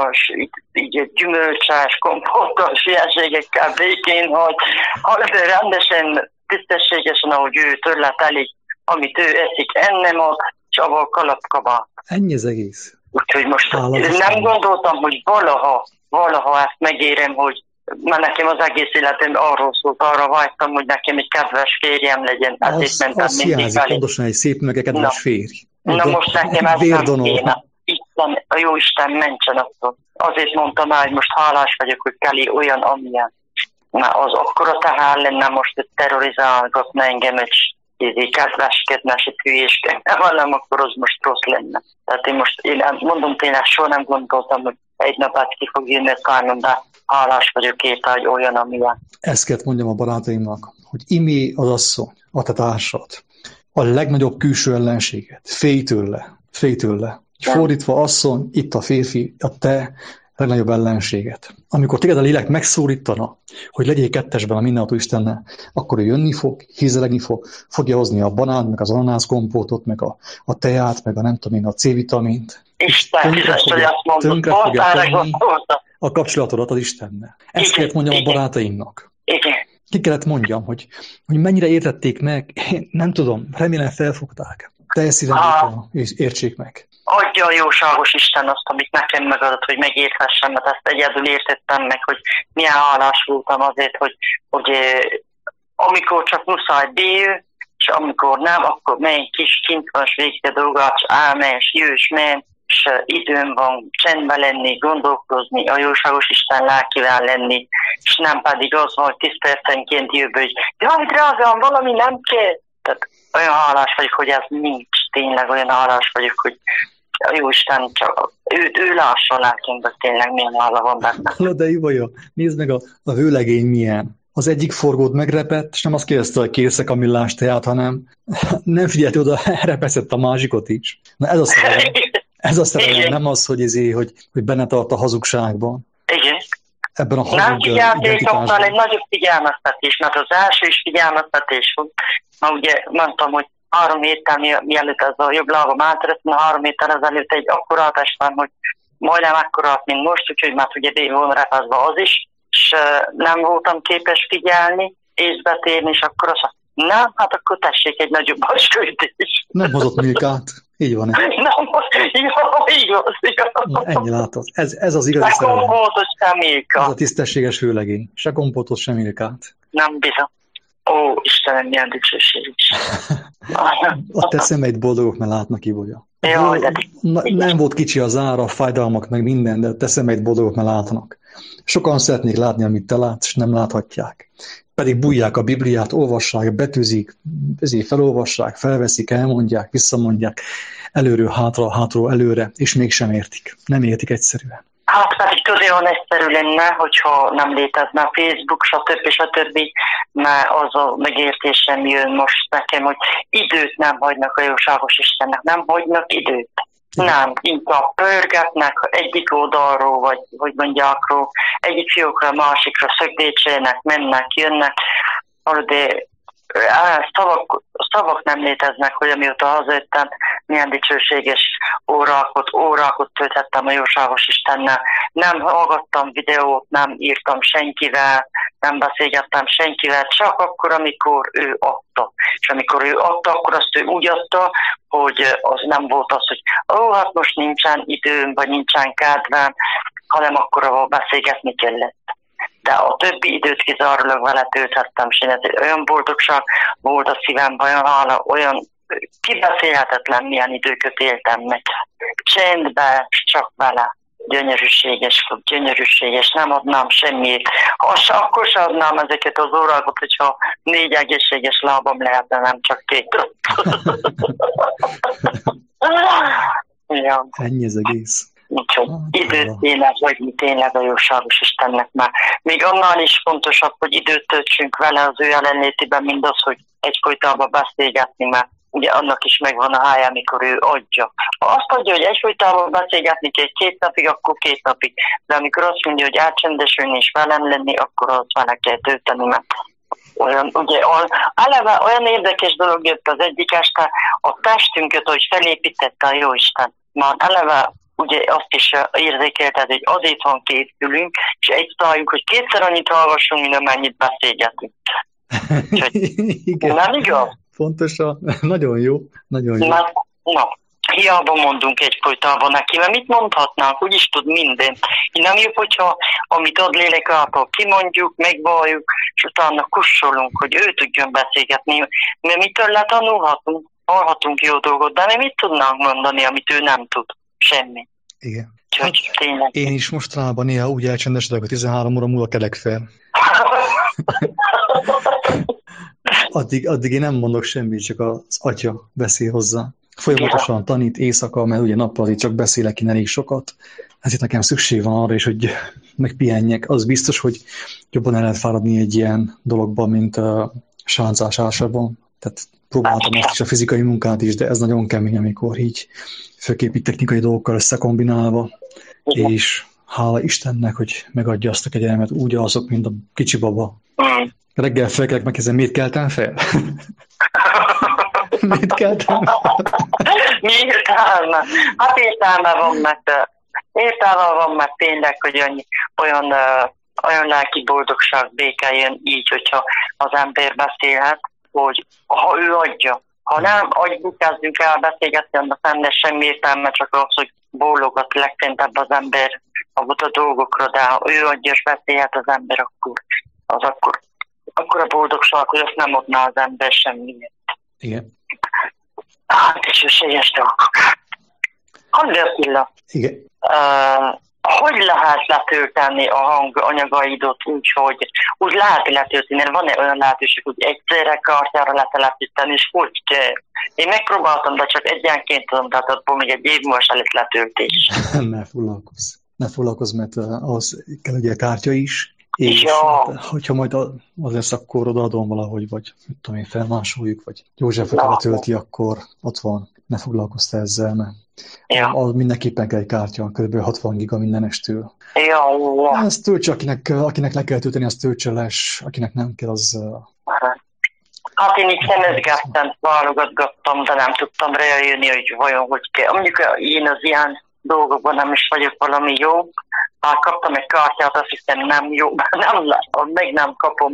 így gyümölcsás, kompottos ilyenségekkel békén, hogy hanem rendesen, tisztességesen, ahogy ő tőle telik, amit ő eszik, ennem ad, csavol kalapkabát. Ennyi az egész. Úgyhogy most Hálatos nem nem. gondoltam, hogy valaha, valaha ezt megérem, hogy mert nekem az egész életem arról szólt, arra vágytam, hogy nekem egy kedves férjem legyen. Hát az az hiányzik, pontosan egy szép, meg egy kedves férj. Na most nekem ez nem kéne. Isten, a Jóisten mentsen attól. Azért mondtam el, hogy most hálás vagyok, hogy Kelly olyan, amilyen. Na, az akkora tehár lenne most, hogy terrorizálgatna engem, egy kedveskedne, és egy hülyéskedne, hanem akkor az most rossz lenne. Tehát én most, én mondom tényleg, soha nem gondoltam, hogy egy napát ki fog jönni a kárnom, de hálás vagyok érte, hogy olyan, amilyen. Ezt kell mondjam a barátaimnak, hogy imé az asszony, a te társad, a legnagyobb külső ellenséget. Félj tőle, félj tőle. Fordítva asszony, itt a férfi, a te legnagyobb ellenséget. Amikor téged a lélek megszólítana, hogy legyél kettesben a mindenható Istennel, akkor ő jönni fog, hízelegni fog, fogja hozni a banánt, meg az ananász kompótot, meg a, a teját, meg a nem tudom én, a C-vitamint. Isten, tönkre fogja, tönkre fogja tenni a kapcsolatodat az Istennel. Ezt igen, kellett mondjam igen. a barátaimnak. Igen. Ki kellett mondjam, hogy, hogy mennyire értették meg, én nem tudom, remélem felfogták. Teljes szívemből értsék meg. Adja a jóságos Isten azt, amit nekem megadott, hogy megérthessem, mert ezt egyedül értettem meg, hogy milyen hálás voltam azért, hogy, hogy amikor csak muszáj bél, és amikor nem, akkor menj kis kint van, és végig a dolgát, és elmenj, és jöjj, és menj, és időm van csendben lenni, gondolkozni, a jóságos Isten lelkivel lenni, és nem pedig az van, hogy tíz percenként jövő, hogy jaj, drágám, valami nem kell. Tehát olyan hálás vagyok, hogy ez nincs. Tényleg olyan hálás vagyok, hogy a Jóisten csak ő, ő lássa a lelkénkben tényleg milyen hála van benne. De Ibolya, nézd meg a, a vőlegény milyen. Az egyik forgót megrepett, és nem azt kérdezte, hogy készek a millás teát, hanem nem figyelt oda, repeszett a másikot is. Na ez a szerelem. Ez a szerelem, nem az, hogy, izé, hogy, hogy benne tart a hazugságban. Igen. Ebben a nem figyelték, kaptál egy nagyobb figyelmeztetés, mert az első is figyelmeztetés volt. Ma ugye mondtam, hogy három héttel mielőtt ez a jobb lábam átrettem, három héttel ezelőtt egy akkorát estem, hogy majdnem akkorát, mint most, úgyhogy már ugye be volna repezve az is, és nem voltam képes figyelni, észbe térni, és akkor azt mondja, nem, hát akkor tessék egy nagyobb hasküldés. Nem hozott Milkát. Így van. Nem, jó, igaz, igaz. Na, ennyi látod. Ez, ez az igazi Se szerelem. kompótos, se Milka. Ez a tisztességes hőlegény. Se kompótot, se Milkát. Nem bizony. Ó, Istenem, milyen dicsőség is. A te szemeid boldogok, mert látnak, Ibolya. Jaj, de... Na, nem volt kicsi az ára, a fájdalmak, meg minden, de a te szemeid boldogok, mert látnak. Sokan szeretnék látni, amit te látsz, és nem láthatják. Pedig bújják a Bibliát, olvassák, betűzik, ezért felolvassák, felveszik, elmondják, visszamondják, előről, hátra, hátról, előre, és mégsem értik. Nem értik egyszerűen. Hát pedig tudod, olyan egyszerű lenne, hogyha nem létezne a Facebook, stb. stb. Mert az a megértésem jön most nekem, hogy időt nem hagynak a jóságos Istennek, nem hagynak időt. Nem, inkább pörgetnek egyik oldalról, vagy hogy mondjákról, egyik fiókra, másikra szögdécselnek, mennek, jönnek, de szavak, szavak nem léteznek, hogy amióta hazajöttem, milyen dicsőséges órákat, órákat tölthettem a jóságos Istennel. Nem hallgattam videót, nem írtam senkivel, nem beszélgettem senkivel, csak akkor, amikor ő adta. És amikor ő adta, akkor azt ő úgy adta, hogy az nem volt az, hogy ó, hát most nincsen időm, vagy nincsen kedvem, hanem akkor, ahol beszélgetni kellett. De a többi időt kizárólag vele tölthettem, és ez olyan boldogság volt a szívemben, olyan hála, olyan kibeszélhetetlen milyen időköt éltem meg. Csendben, csak vele. Gyönyörűséges, gyönyörűséges, nem adnám semmit. Azt, akkor sem adnám ezeket az órákat, hogyha négy egészséges lábam lehetne, nem csak két. Ja. Ennyi az egész. Úgyhogy időt tényleg, vagy mi tényleg a jóságos Istennek már. Még annál is fontosabb, hogy időt töltsünk vele az ő jelenlétében, mint az, hogy egyfolytában beszélgetni, mert ugye annak is megvan a hája, amikor ő adja. Ha azt adja, hogy egyfolytában beszélgetni kell két napig, akkor két napig. De amikor azt mondja, hogy elcsendesülni és velem lenni, akkor az vele kell tölteni, mert olyan, ugye, eleve olyan érdekes dolog jött az egyik este, a testünket, hogy felépítette a Jóisten. Már eleve ugye azt is érzékelted, hogy azért van két fülünk, és egy szájunk, hogy kétszer annyit hallgassunk, mint amennyit beszélgetünk. Igen. Nem igaz? Pontosan, nagyon jó, nagyon jó. Na, na, hiába mondunk egyfolytában neki, mert mit mondhatnánk, úgyis tud minden. Nem jobb, hogyha amit ad lélek által kimondjuk, megvalljuk, és utána kussolunk, hogy ő tudjon beszélgetni, mert mi tőle tanulhatunk, hallhatunk jó dolgot, de mi mit tudnánk mondani, amit ő nem tud? Semmi. Igen. Hát, én is mostanában néha úgy elcsendesedek, hogy tizenhárom óra múlva kelek fel. addig, addig én nem mondok semmit, csak az atya beszél hozzá. Folyamatosan tanít éjszaka, mert ugye nappal itt csak beszélek én elég sokat. Ezért nekem szükség van arra is, hogy megpihenjek. Az biztos, hogy jobban el lehet fáradni egy ilyen dologban, mint a sáncás ásában. Tehát próbáltam ezt is, a fizikai munkát is, de ez nagyon kemény, amikor így főképp így technikai dolgokkal összekombinálva, és hála Istennek, hogy megadja azt a kegyelmet, úgy alszok, mint a kicsi baba. Reggel felkelek, megkezdem, miért keltem fel? Miért keltem fel? Mi értelme? Hát értelme van, mert értelme van, mert tényleg, hogy olyan, olyan, olyan lelki boldogság, béke jön így, hogyha az ember beszélhet, hogy ha ő adja, ha nem, adjuk, kezdünk el beszélgetni, annak nem lesz semmi értelme, csak az, hogy bólogat legfentebb az ember a dolgokra, de ha ő adja, és beszélhet az ember, akkor az akkor, akkor a boldogság, hogy azt nem adná az ember semmiért. Igen. Hát, dicsőséges dolgok. André Attila. Igen. Uh, hogy lehet letölteni a hanganyagaidot úgy, hogy úgy lehet letölteni, mert van-e olyan lehetőség, hogy egyszerre kártyára lehet letölteni, és hogy kell? Én megpróbáltam, de csak egyenként tudom, tehát abból még egy év múlva se lesz letöltés. Ne foglalkozz. Ne foglalkozz, mert az kell ugye a kártya is, és ja. Hát, hogyha majd az lesz, akkor odaadom valahogy, vagy mit tudom én, felmásoljuk, vagy József letölti, akkor ott van. Ne foglalkozz te ezzel, mert ja. Az mindenképpen kell egy kártya, kb. hatvan giga mindenestől. Ja, ja. Ezt töltse, akinek, akinek le kell tölteni, azt töltse les, akinek nem kell, az... Hát én így szemezgettem, válogatgattam, de nem tudtam rájönni, hogy vajon hogy kell. Mondjuk én az ilyen dolgokban nem is vagyok valami jó. Ha kaptam egy kártyát, azt hiszem nem jó, nem, meg nem kapom még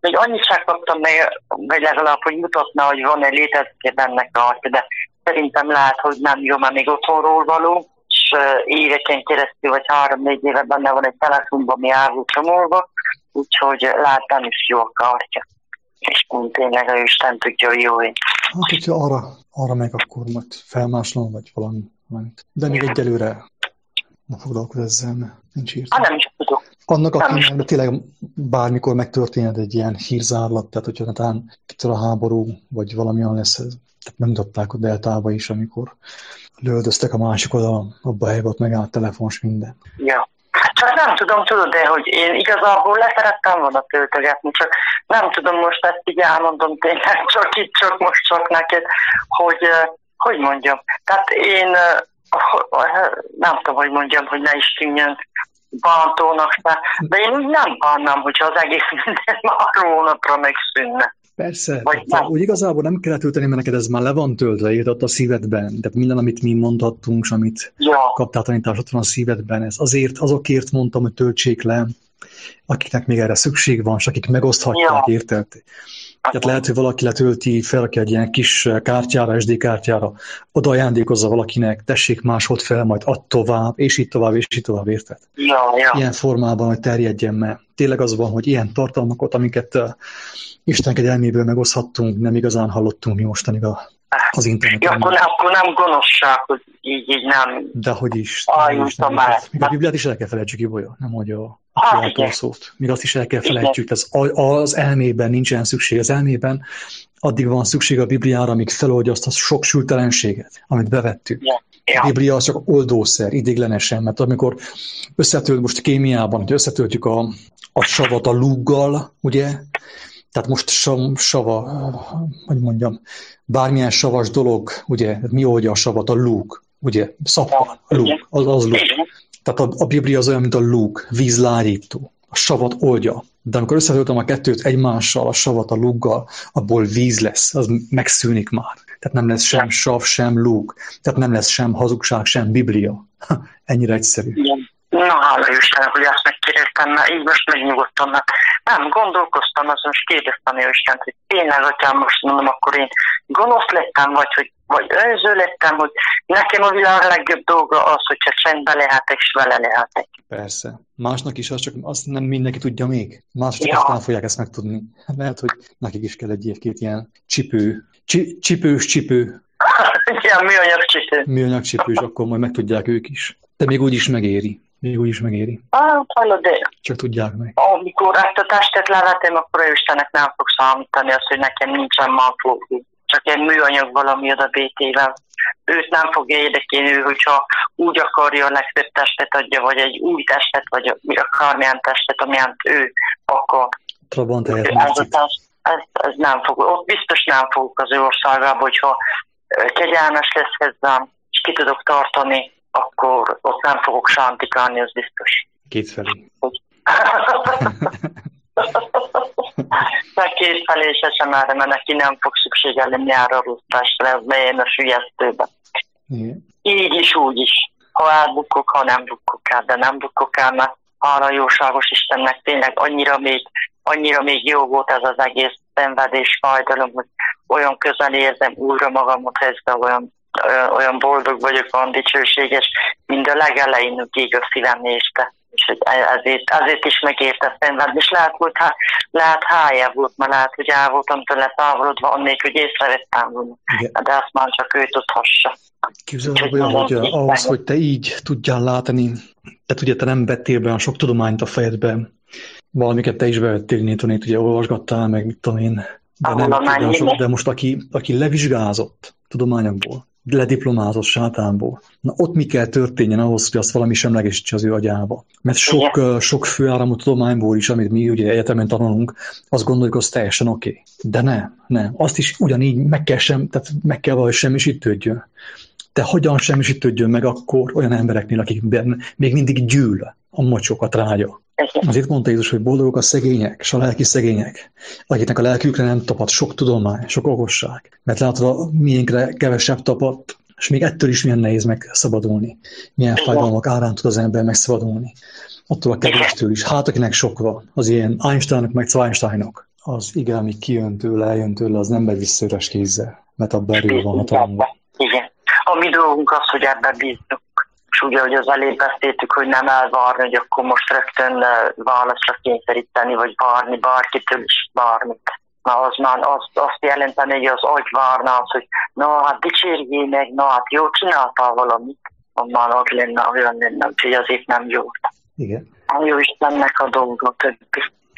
még annyit sem kaptam meg, vagy legalább, hogy mutatna, hogy van egy létezik ennek a arca, de szerintem lehet, hogy nem jó, mert még otthonról való, és éveken keresztül, vagy három-négy éve benne van egy telefonban, ami árul csomolva, úgyhogy lehet nem is jó a kártya. És tényleg a Isten tudja, hogy jó én. Hát, hogyha arra, arra meg akkor majd felmásolom, vagy valami. De még egyelőre ne foglalkozz ezzel, mert nincs írtam. Hát nem is tudok. Annak, akinek tényleg bármikor megtörténhet egy ilyen hírzárlat, tehát hogyha talán kitől a háború, vagy valamilyen lesz, tehát nem mutatták a Deltába is, amikor lövöldöztek a másik oldalon, abba a helyben ott megállt telefons minden. Ja. Csak nem tudom, tudod, de hogy én igazából leszerettem volna töltögetni, csak nem tudom most ezt így elmondom tényleg, csak itt, csak most csak neked, hogy, hogy mondjam. Tehát én nem tudom, hogy mondjam, hogy ne is tűnjön bántónak, de én úgy nem bánnám, hogyha az egész minden már hónapra megszűnne. Persze, tehát, úgy igazából nem kell tölteni, mert neked ez már le van töltve, írtott a szívedben. Tehát minden, amit mi mondhattunk, és amit ja. kaptál tanítást, ott van a szívedben. Ez azért, azokért mondtam, hogy töltsék le, akiknek még erre szükség van, és akik megoszthatják, ja. érted? Tehát lehet, hogy valaki letölti, felrakja egy ilyen kis kártyára, es dé kártyára, oda ajándékozza valakinek, tessék máshogy fel, majd add tovább, és így tovább, és így tovább, érted? Ja, ja. Ilyen formában, hogy terjedjen, mert tényleg az van, hogy ilyen tartalmakat, amiket uh, Isten kegyelméből megoszthattunk, nem igazán hallottunk mi mostanig a, az interneten. Ja, akkor, nem, akkor nem gonoszság, hogy így, így nem... Dehogy is. Aljutam már. Még a Bibliát is el kell felejtsük, Ibolya, nem hogy a... Ah, szót. Még azt is el kell felejtjük, az, az elmében nincsen szükség. Az elmében addig van szükség a Bibliára, amíg feloldja azt a sok sültelenséget, amit bevettük. Ja. Ja. A Biblia az csak oldószer, idéglenesen, mert amikor összetölt most kémiában, hogy összetöltjük a, a savat a lúggal, ugye? Tehát most sav, sava, hogy mondjam, bármilyen savas dolog, ugye, mi oldja a savat? A lúg, ugye? Szappan, a lúg, az, az lúg. Tehát a, a Biblia az olyan, mint a lúg, vízlágyító. A savat oldja. De amikor összetöltöm a kettőt egymással, a savat a lúggal, abból víz lesz, az megszűnik már. Tehát nem lesz sem sav, sem lúg. Tehát nem lesz sem hazugság, sem Biblia. Ennyire egyszerű. Igen. Na, hála Istennek, hogy ezt megkérdeztem, mert így most megnyugodtam, mert nem gondolkoztam, azon is kérdeztem ő Istent, hogy tényleg, atyám, most mondom, akkor én gonosz lettem, vagy, hogy, vagy önző lettem, hogy nekem a világ legjobb dolga az, hogyha csendben lehetek, és vele lehetek. Persze. Másnak is az, csak azt nem mindenki tudja még. Mások ja. aztán fogják ezt megtudni. Lehet, hogy nekik is kell egy-két ilyen csipő, csi, csipős csipő. Ilyen műanyag csipő. Műanyag csipő, és akkor majd megtudják ők is. De még úgy is megéri. Még úgy is megéri. Ah, hallod, de... Csak tudják meg. Amikor ezt a testet levetem, akkor ő Istennek nem fog számítani azt, hogy nekem nincsen manflógi. Csak egy műanyag valami oda bétével. Őt nem fogja érdekelni, hogyha úgy akarja, a legszebb testet adja, vagy egy új testet, vagy akármilyen testet, amilyen ő akar. Trabant ez, ez, ez nem fog. Ott biztos nem fogok az ő országába, hogyha kegyelmes lesz hozzám, és ki tudok tartani, akkor ott nem fogok sántikálni, az biztos. Kétfelé. Meg kétfelé se sem erre, mert neki nem fog szüksége lenni erre a rusztásra, ez bejön a sülyeztőbe. Igen. Így is, úgy is. Ha elbukok, ha nem bukok el, de nem bukok el, mert hála jóságos Istennek tényleg annyira még, annyira még jó volt ez az egész szenvedés, fájdalom, hogy olyan közel érzem újra magamot ezzel, olyan Olyan, olyan boldog vagyok, olyan dicsőséges, mind a legelején ég a szívem nézte. És ezért, ezért is megérte szenvedni. És lehet, hogy há, lehet hája volt, mert lehet, hogy el voltam tőle távolodva, annélkül, hogy észrevettem volna. De azt már csak ő tudhassa. Képzeld, hogy hogy ahhoz, hogy te így tudjál látni, te ugye te nem vettél be a sok tudományt a fejedben. Valamiket te is bevettél, Nétonét, ugye olvasgattál, meg mit tudom én. De, nem, sok, de most aki, aki levizsgázott tudományokból, lediplomázott sátánból. Na ott mi kell történjen ahhoz, hogy azt valami semlegesítse az ő agyába. Mert sok, uh, sok főáramú tudományból is, amit mi ugye egyetemen tanulunk, azt gondoljuk, az teljesen oké. Okay. De nem, nem. Azt is ugyanígy meg kell, sem, tehát meg kell valahogy semmisítődjön. De hogyan semmisítődjön meg akkor olyan embereknél, akikben még mindig gyűl a mocsok, a trágya. Azért mondta Jézus, hogy boldogok a szegények, és a lelki szegények, akiknek a lelkükre nem tapad sok tudomány, sok okosság. Mert látod, a miénkre kevesebb tapad, és még ettől is milyen nehéz megszabadulni. Milyen fájdalmak árán tud az ember megszabadulni. Attól a kevéstől is. Hát, akinek sok van, az ilyen Einsteinok, meg Zweinsteinok, az igen, ami kijön tőle, eljön tőle, az nem megy vissza üres kézzel, mert abban erő van, hatalomban. Igen. A mi dolgunk az, hogy ebben bízunk. És ugye, hogy az elég beszéltük, hogy nem elvárni, hogy akkor most rögtön válaszra kényszeríteni, vagy várni bárkitől is bármit. Na, az már azt, azt jelenteni, hogy az agy várna az, hogy na, hát dicsérjél meg, na, hát jó csináltál valamit. Már az lenne, olyan lenne, úgyhogy azért nem jó. Igen. A jó Istennek a dolga többi.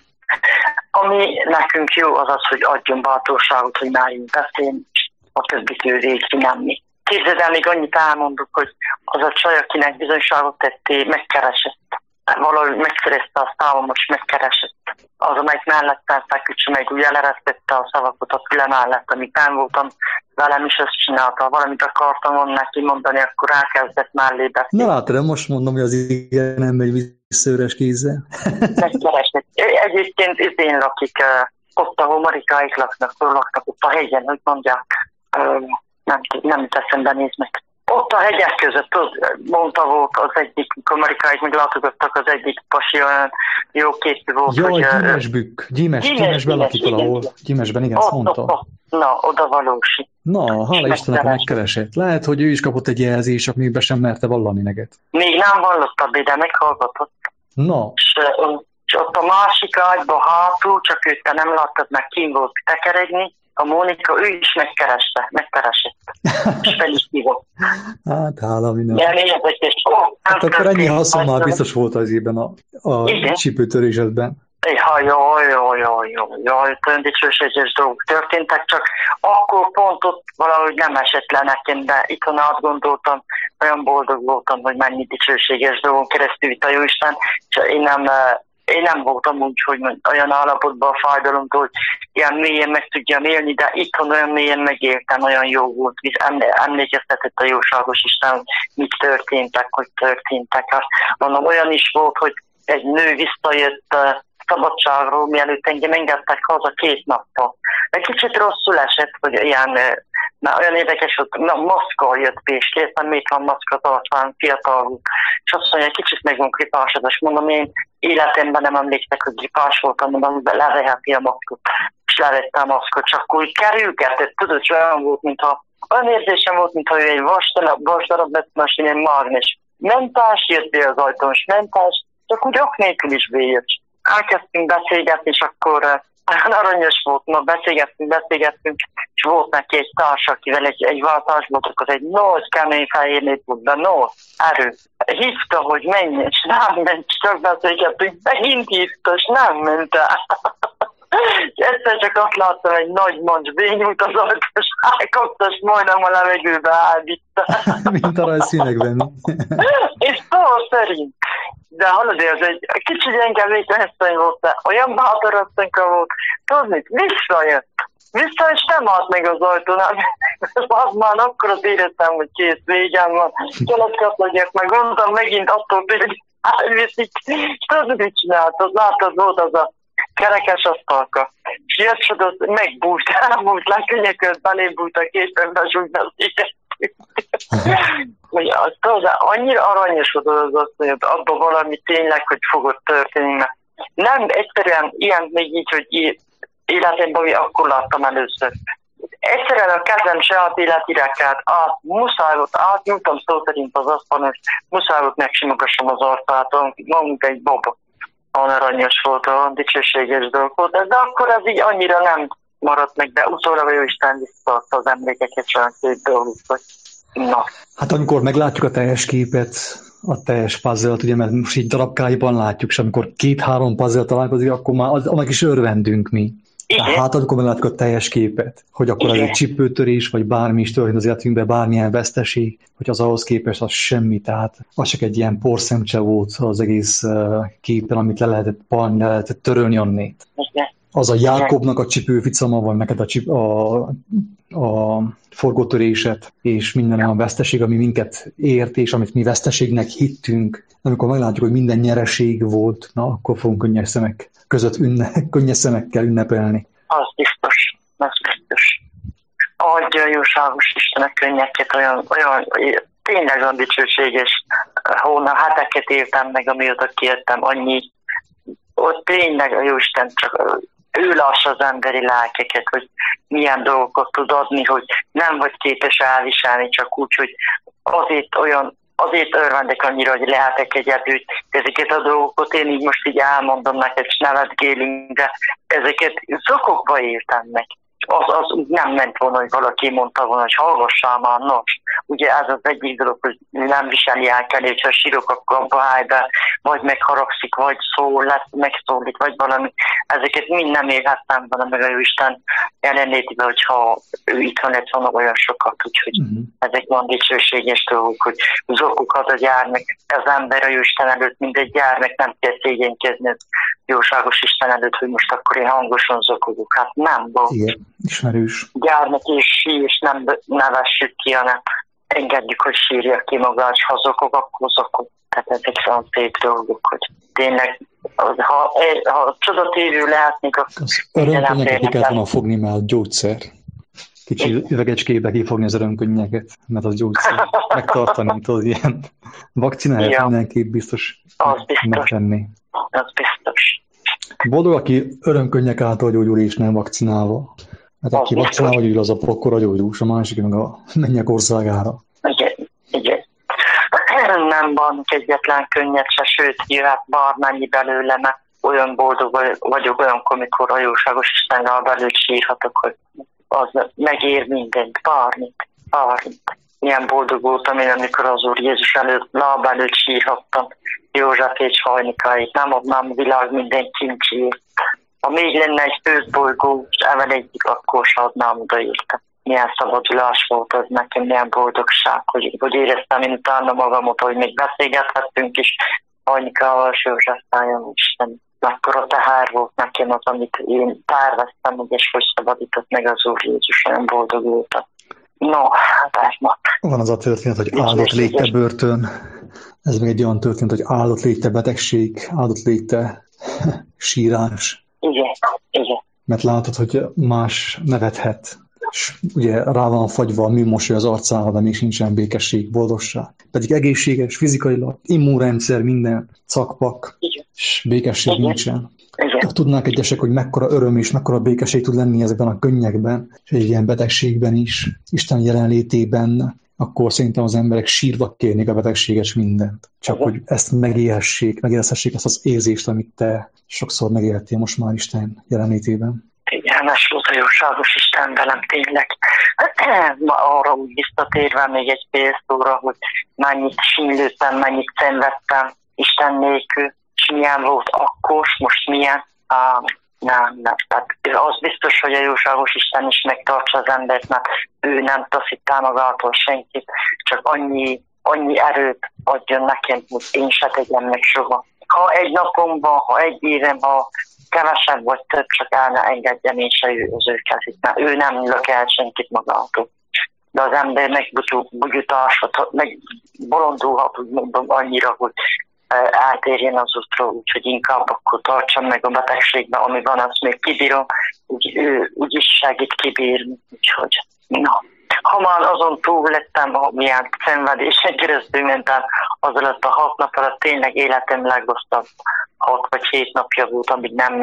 Ami nekünk jó, az az, hogy adjon bátorságot, hogy merjünk beszélni, a többit ő végzi, nem mi. Képzeld el, még annyit elmondok, hogy az a csaj, akinek bizonyságot tettél, megkeresett. Valahogy megszerezte a számom, most megkeresett. Az, amelyik mellettem feküdt, meg úgy eleresztette a szavakat a füle mellett, amit nem voltam, velem is ezt csinálta. Valamit akartam volna neki mondani, akkor elkezdett mellé beszélni. Na látod, most mondom, hogy az igen nem megy vissza üres kézzel. Megkeresett. Egyébként én lakik, ott, ahol Marikáik laknak, laknak ott a hegyen, hogy mondják, nem, nem teszem be, nézd meg. Ott a hegyek között, mondta volt az egyik, amikor Marikáig meglátogattak, az egyik pasi olyan jó képű volt. Jaj, hogy... Gyimesbük, Gyimes, Gyimesben lakik valahol. Gyimesben, igen, azt mondta. Ott, ott, na, oda valósi. Na, hála Istennek megkeresett. Lehet, hogy ő is kapott egy jelzés, amiben sem merte vallani neget. Még nem vallotta be, de meghallgatott. Na. És, és ott a másik ágyban hátul, csak őt te nem láttad, meg kín volt tekeregni. A Mónika, ő is megkereste, megkeresett. És fel is hívott. Hát, hála minden. De érdekes. Oh, hát akkor ennyi haszon már biztos volt az évben a, a csípőtörésedben. Ja, jó, jó, jó, jó, jó, olyan dicsőséges dolgok történtek, csak akkor pont ott valahogy nem esett le nekem, de itthon átgondoltam, olyan boldog voltam, hogy mennyi dicsőséges dolgon keresztül itt a Jóisten, és én nem... Én nem voltam úgy, hogy olyan állapotban a fájdalomtól, hogy ilyen mélyen meg tudjam élni, de itthon olyan mélyen megéltem, olyan jó volt, emlékeztetett a jóságos Isten, hogy mit történtek, hogy történtek. Hát mondom, olyan is volt, hogy egy nő visszajött szabadságról, mielőtt engem engedtek haza két nappal. Egy kicsit rosszul esett, hogy ilyen, na, olyan érdekes, hogy na, maszkkal jött be, és kértem, még van maszka tartani, fiatal volt. És azt mondja, kicsit meg van gripásod, és mondom, én életemben nem emlékszek, hogy gripás voltam, mondom, leveheti a maszkot. És levettem a maszkot, csak úgy kerülgetett, tudod, hogy olyan volt, mintha, olyan érzésem volt, mintha ő egy vasdarab lett, most ilyen mágnes. Mentás, jött be az ajtón, és mentás, csak úgy ok nélkül is bejött. Elkezdtünk beszélgetni, és akkor uh, aranyos volt, ma beszélgettünk, beszélgettünk, és volt neki egy társ, akivel egy, egy váltás volt, akkor egy nagy kemény fehér nép volt, de no, erő. Hívta, hogy menj, és nem ment, csak beszélgettünk, megint hívta, és nem ment el. És egyszer csak azt láttam, egy nagy mancs bényújt az ajtó, és elkapta, és majdnem a levegőbe állítta. Mint aranyszínekben. És szó szerint. De hallod, ez egy kicsit gyenge vételesztany volt, de olyan bátorasszonyka volt. Tudod mit? Visszajött. Vissza, és nem állt meg az ajtónál. Az már akkor az éreztem, hogy kész, végem van. Kellett kapladjak meg, gondoltam megint attól például, hogy elviszik. És tudod, mit csináltad? Látod, volt az a kerekes asztalka. És jött, és az megbújt, elbújt, lekönyökölt, belébújt a képen, és úgy beszélgettünk. Tudod, annyira aranyos volt az azt mondja, hogy abban valami tényleg, hogy fogod történni, mert nem egyszerűen ilyen még így, hogy életemben, hogy akkor láttam először. Egyszerűen a kezem se át életirekelt, át, muszáj volt, átnyújtam szó szerint az asztalon, és muszáj volt megsimogassam az arcát, magunk egy baba. Olyan aranyos volt, olyan dicsőséges dolog volt, de akkor ez így annyira nem maradt meg, de utóra vagy Isten visszaadta az emlékeket, olyan szép dolgok, hogy na. Hát amikor meglátjuk a teljes képet, a teljes puzzle-t, ugye, mert most így darabkáiban látjuk, és amikor két-három puzzle találkozik, akkor már az, annak is örvendünk mi. Igen. Hát amikor meglátjuk a teljes képet, hogy akkor igen, ez egy csípőtörés, vagy bármi is történt az életünkben, bármilyen veszteség, hogy az ahhoz képest az semmi, tehát az csak egy ilyen porszemcse volt az egész képen, amit le lehetett palni, le lehetett törölni onnét. Igen. Az a Jákobnak a csipőficama, vagy neked a, csip, a, a forgótöréset, és minden olyan veszteség, ami minket ért, és amit mi veszteségnek hittünk. Amikor meglátjuk, hogy minden nyereség volt, na, akkor fogunk könnyes szemek között ünne, könnyes szemekkel ünnepelni. Az biztos, az biztos. Adja a jóságos Istenek könnyeket, olyan, olyan tényleg olyan dicsőséges hónap, heteket éltem meg, amióta kijöttem, annyi. Ott tényleg a Jóisten csak ő ő lássa az emberi lelkeket, hogy milyen dolgokat tud adni, hogy nem vagy képes elviselni csak úgy, hogy azért olyan, azért örvendek annyira, hogy lehetek egyedül. Ezeket a dolgokat én így most így elmondom neked, és nevetgélünk, de ezeket szokokba éltem meg. Az, az úgy nem ment volna, hogy valaki mondta volna, hogy hallgassál már, nos. Ugye ez az egyik dolog, hogy nem viseli el kell, hogyha sírok, akkor abba állj be, vagy megharagszik, vagy szól, lesz, megszólít, vagy valami. Ezeket mind nem élhettem volna meg a Jóisten jelenlétében, hogyha ő itthon lett volna olyan sokat, úgyhogy uh-huh. ezek van dicsőséges dolgok, hogy zokokat a gyermek, az ember a Jóisten előtt, mindegy gyermek, nem kell szégyenkezni az jóságos Isten előtt, hogy most akkor én hangosan zokogok. Hát nem volt. Igen, ismerős. Gyermek és sír, és nem nevessük ki, hanem engedjük, hogy sírja ki magát, és ha zokog, akkor zokog. Tehát ezek olyan szép dolgok, hogy tényleg, ha, ha csodatévő lehetnék, akkor... Az örömkönnyeket ki kellett volna fogni, mert gyógyszer. Kicsi üvegecskébe kifogni az örömkönnyeket, mert az gyógyszer. Megtartani, tudod, ilyen vakcináját ja. mindenképp biztos, biztos megtenni. Az biztos. Boldog, aki örömkönnyek által gyógyul és nem vakcinálva. Mert az aki vakcinálva gyógyul, az a akkor a gyógyulós, a másik meg a mennyek országára. Igen, igen. Nem van egyetlen könnyed se, sőt, jöhet bármennyi belőle, mert olyan boldog vagyok olyankor, amikor a jóságos Istennel belőtt sírhatok, hogy az megér mindent, bármit, bármit. Milyen boldog voltam én, amikor az Úr Jézus előtt, láb előtt sírhattam, József és Hajnikáig, nem adnám a világ minden kincsét. Ha még lenne egy főzbolygó, és evel egyik, akkor se adnám oda érte. Milyen szabadulás volt az nekem, milyen boldogság, hogy, hogy éreztem én utána magamot, hogy még beszélgethettünk is Hajnikával, és József száján Isten. Mekkora tehár volt nekem az, amit én terveztem, és hogy szabadított meg az Úr Jézus, olyan boldog voltam. No, hát ez ma. Van az a történet, hogy áldott léte börtön. Ez még egy olyan történet, hogy áldott léte betegség, áldott léte sírás. Igen, igen. Mert látod, hogy más nevethet. És ugye rá van fagyva a műmosoly az arcára, de még sincsen békesség, boldogság. Pedig egészséges, fizikailag, immunrendszer, minden cakpak, igen. És békesség igen. nincsen. Igen. Tudnák egyesek, hogy mekkora öröm és mekkora békesség tud lenni ezekben a könnyekben, és egy ilyen betegségben is, Isten jelenlétében, akkor szerintem az emberek sírva kérnék a betegséges mindent. Csak igen. hogy ezt megélhessék, megélhessék ezt az érzést, amit te sokszor megéltél most már Isten jelenlétében. Figyelmes volt a jóságos Isten velem tényleg. Ma arra úgy visszatérve még egy példóra, hogy mennyit sínlődtem, mennyit szenvedtem Isten nélkül, és milyen volt akkor, most milyen. Ah, nem, nem. Tehát az biztos, hogy a jóságos Isten is megtartsa az embert, mert ő nem taszít magától senkit, csak annyi, annyi erőt adjon nekem, hogy én se tegyem meg soha. Ha egy napomban, ha egy évem, ha kevesebb vagy több, csak el ne engedjem én se ő az ő kezét, mert ő nem lök el senkit magától. De az ember megbugyutáshat, meg bolondulhat, úgy mondom, annyira, hogy eltérjen az útról, úgyhogy inkább akkor tartsam meg a betegségben, ami van, azt még kibírom, úgy, ő úgyis segít kibírni, úgyhogy na. Ha már azon túl lettem, milyen szenvedésen keresztül mentem, az alatt a hat nap alatt tényleg életem legrosszabb hat vagy hét napja volt, amíg nem,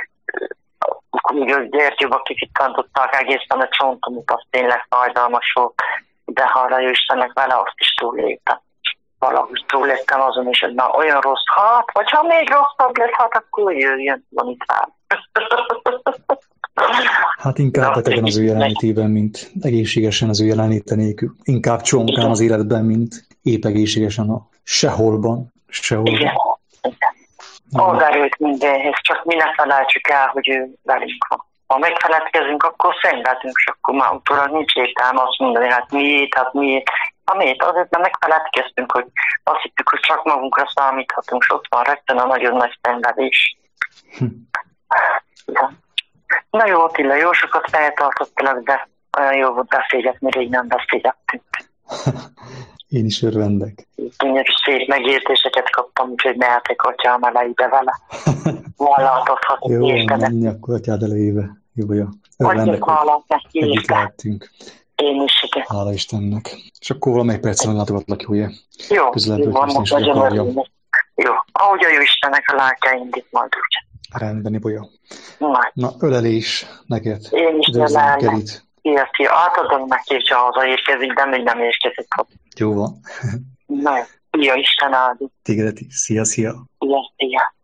amíg a gyertyóba kifikkantották egészen a csontomot, az tényleg fájdalmas volt, de hála jó Istennek vele azt is túléltem. Valahogy túléltem azon is, hogy na olyan rossz, hát, vagy ha még rosszabb lesz, hát akkor jöjjön, van itt rá. Hát inkább betegen az ő jelenlétében, mint egészségesen az ő jelenléte nélkül. Inkább csonkán az életben, mint épp egészségesen a seholban. seholban. Igen. Az erőt mindenhez, csak mi ne felejtsük el, hogy ő velünk van. Ha megfeledkezünk, akkor szenvedünk, és akkor már utólag nincs értelme azt mondani, hát miért, hát miért. Ha miért? Azért, mert megfeledkeztünk, hogy azt hittük, hogy csak magunkra számíthatunk, és ott van rögtön a nagyon nagy szenvedés. Hm. Ja. Na jó, Attila, jó sokat feltartottalak, de olyan jó volt beszélgetni, rég nem beszélgettünk. Én is örvendek. Gyönyörű szép megértéseket kaptam, úgyhogy mehetek atyám elejébe vele. Vallatodhatni. Jó, menj akkor atyád elejébe. Jó, jó. Örvendek, hogy együtt lehettünk. Én is, igen. Hála Istennek. És akkor valamelyik percen látogatlak, jó, jó? Jó, van, most nagyon örülök. Jó, ahogy a jó Istennek a lelke indít majd úgy. Rendben, Ibolya. Majd. Na, ölelés neked. Én is Üdvözlöm ölelnek. Gerit. Szia, szia. Átadom neki, és ha hazaérkezik, de még nem érkezik. Jó van. Na, szia, Isten áldja. Téged is. Szia, szia. Szia, szia.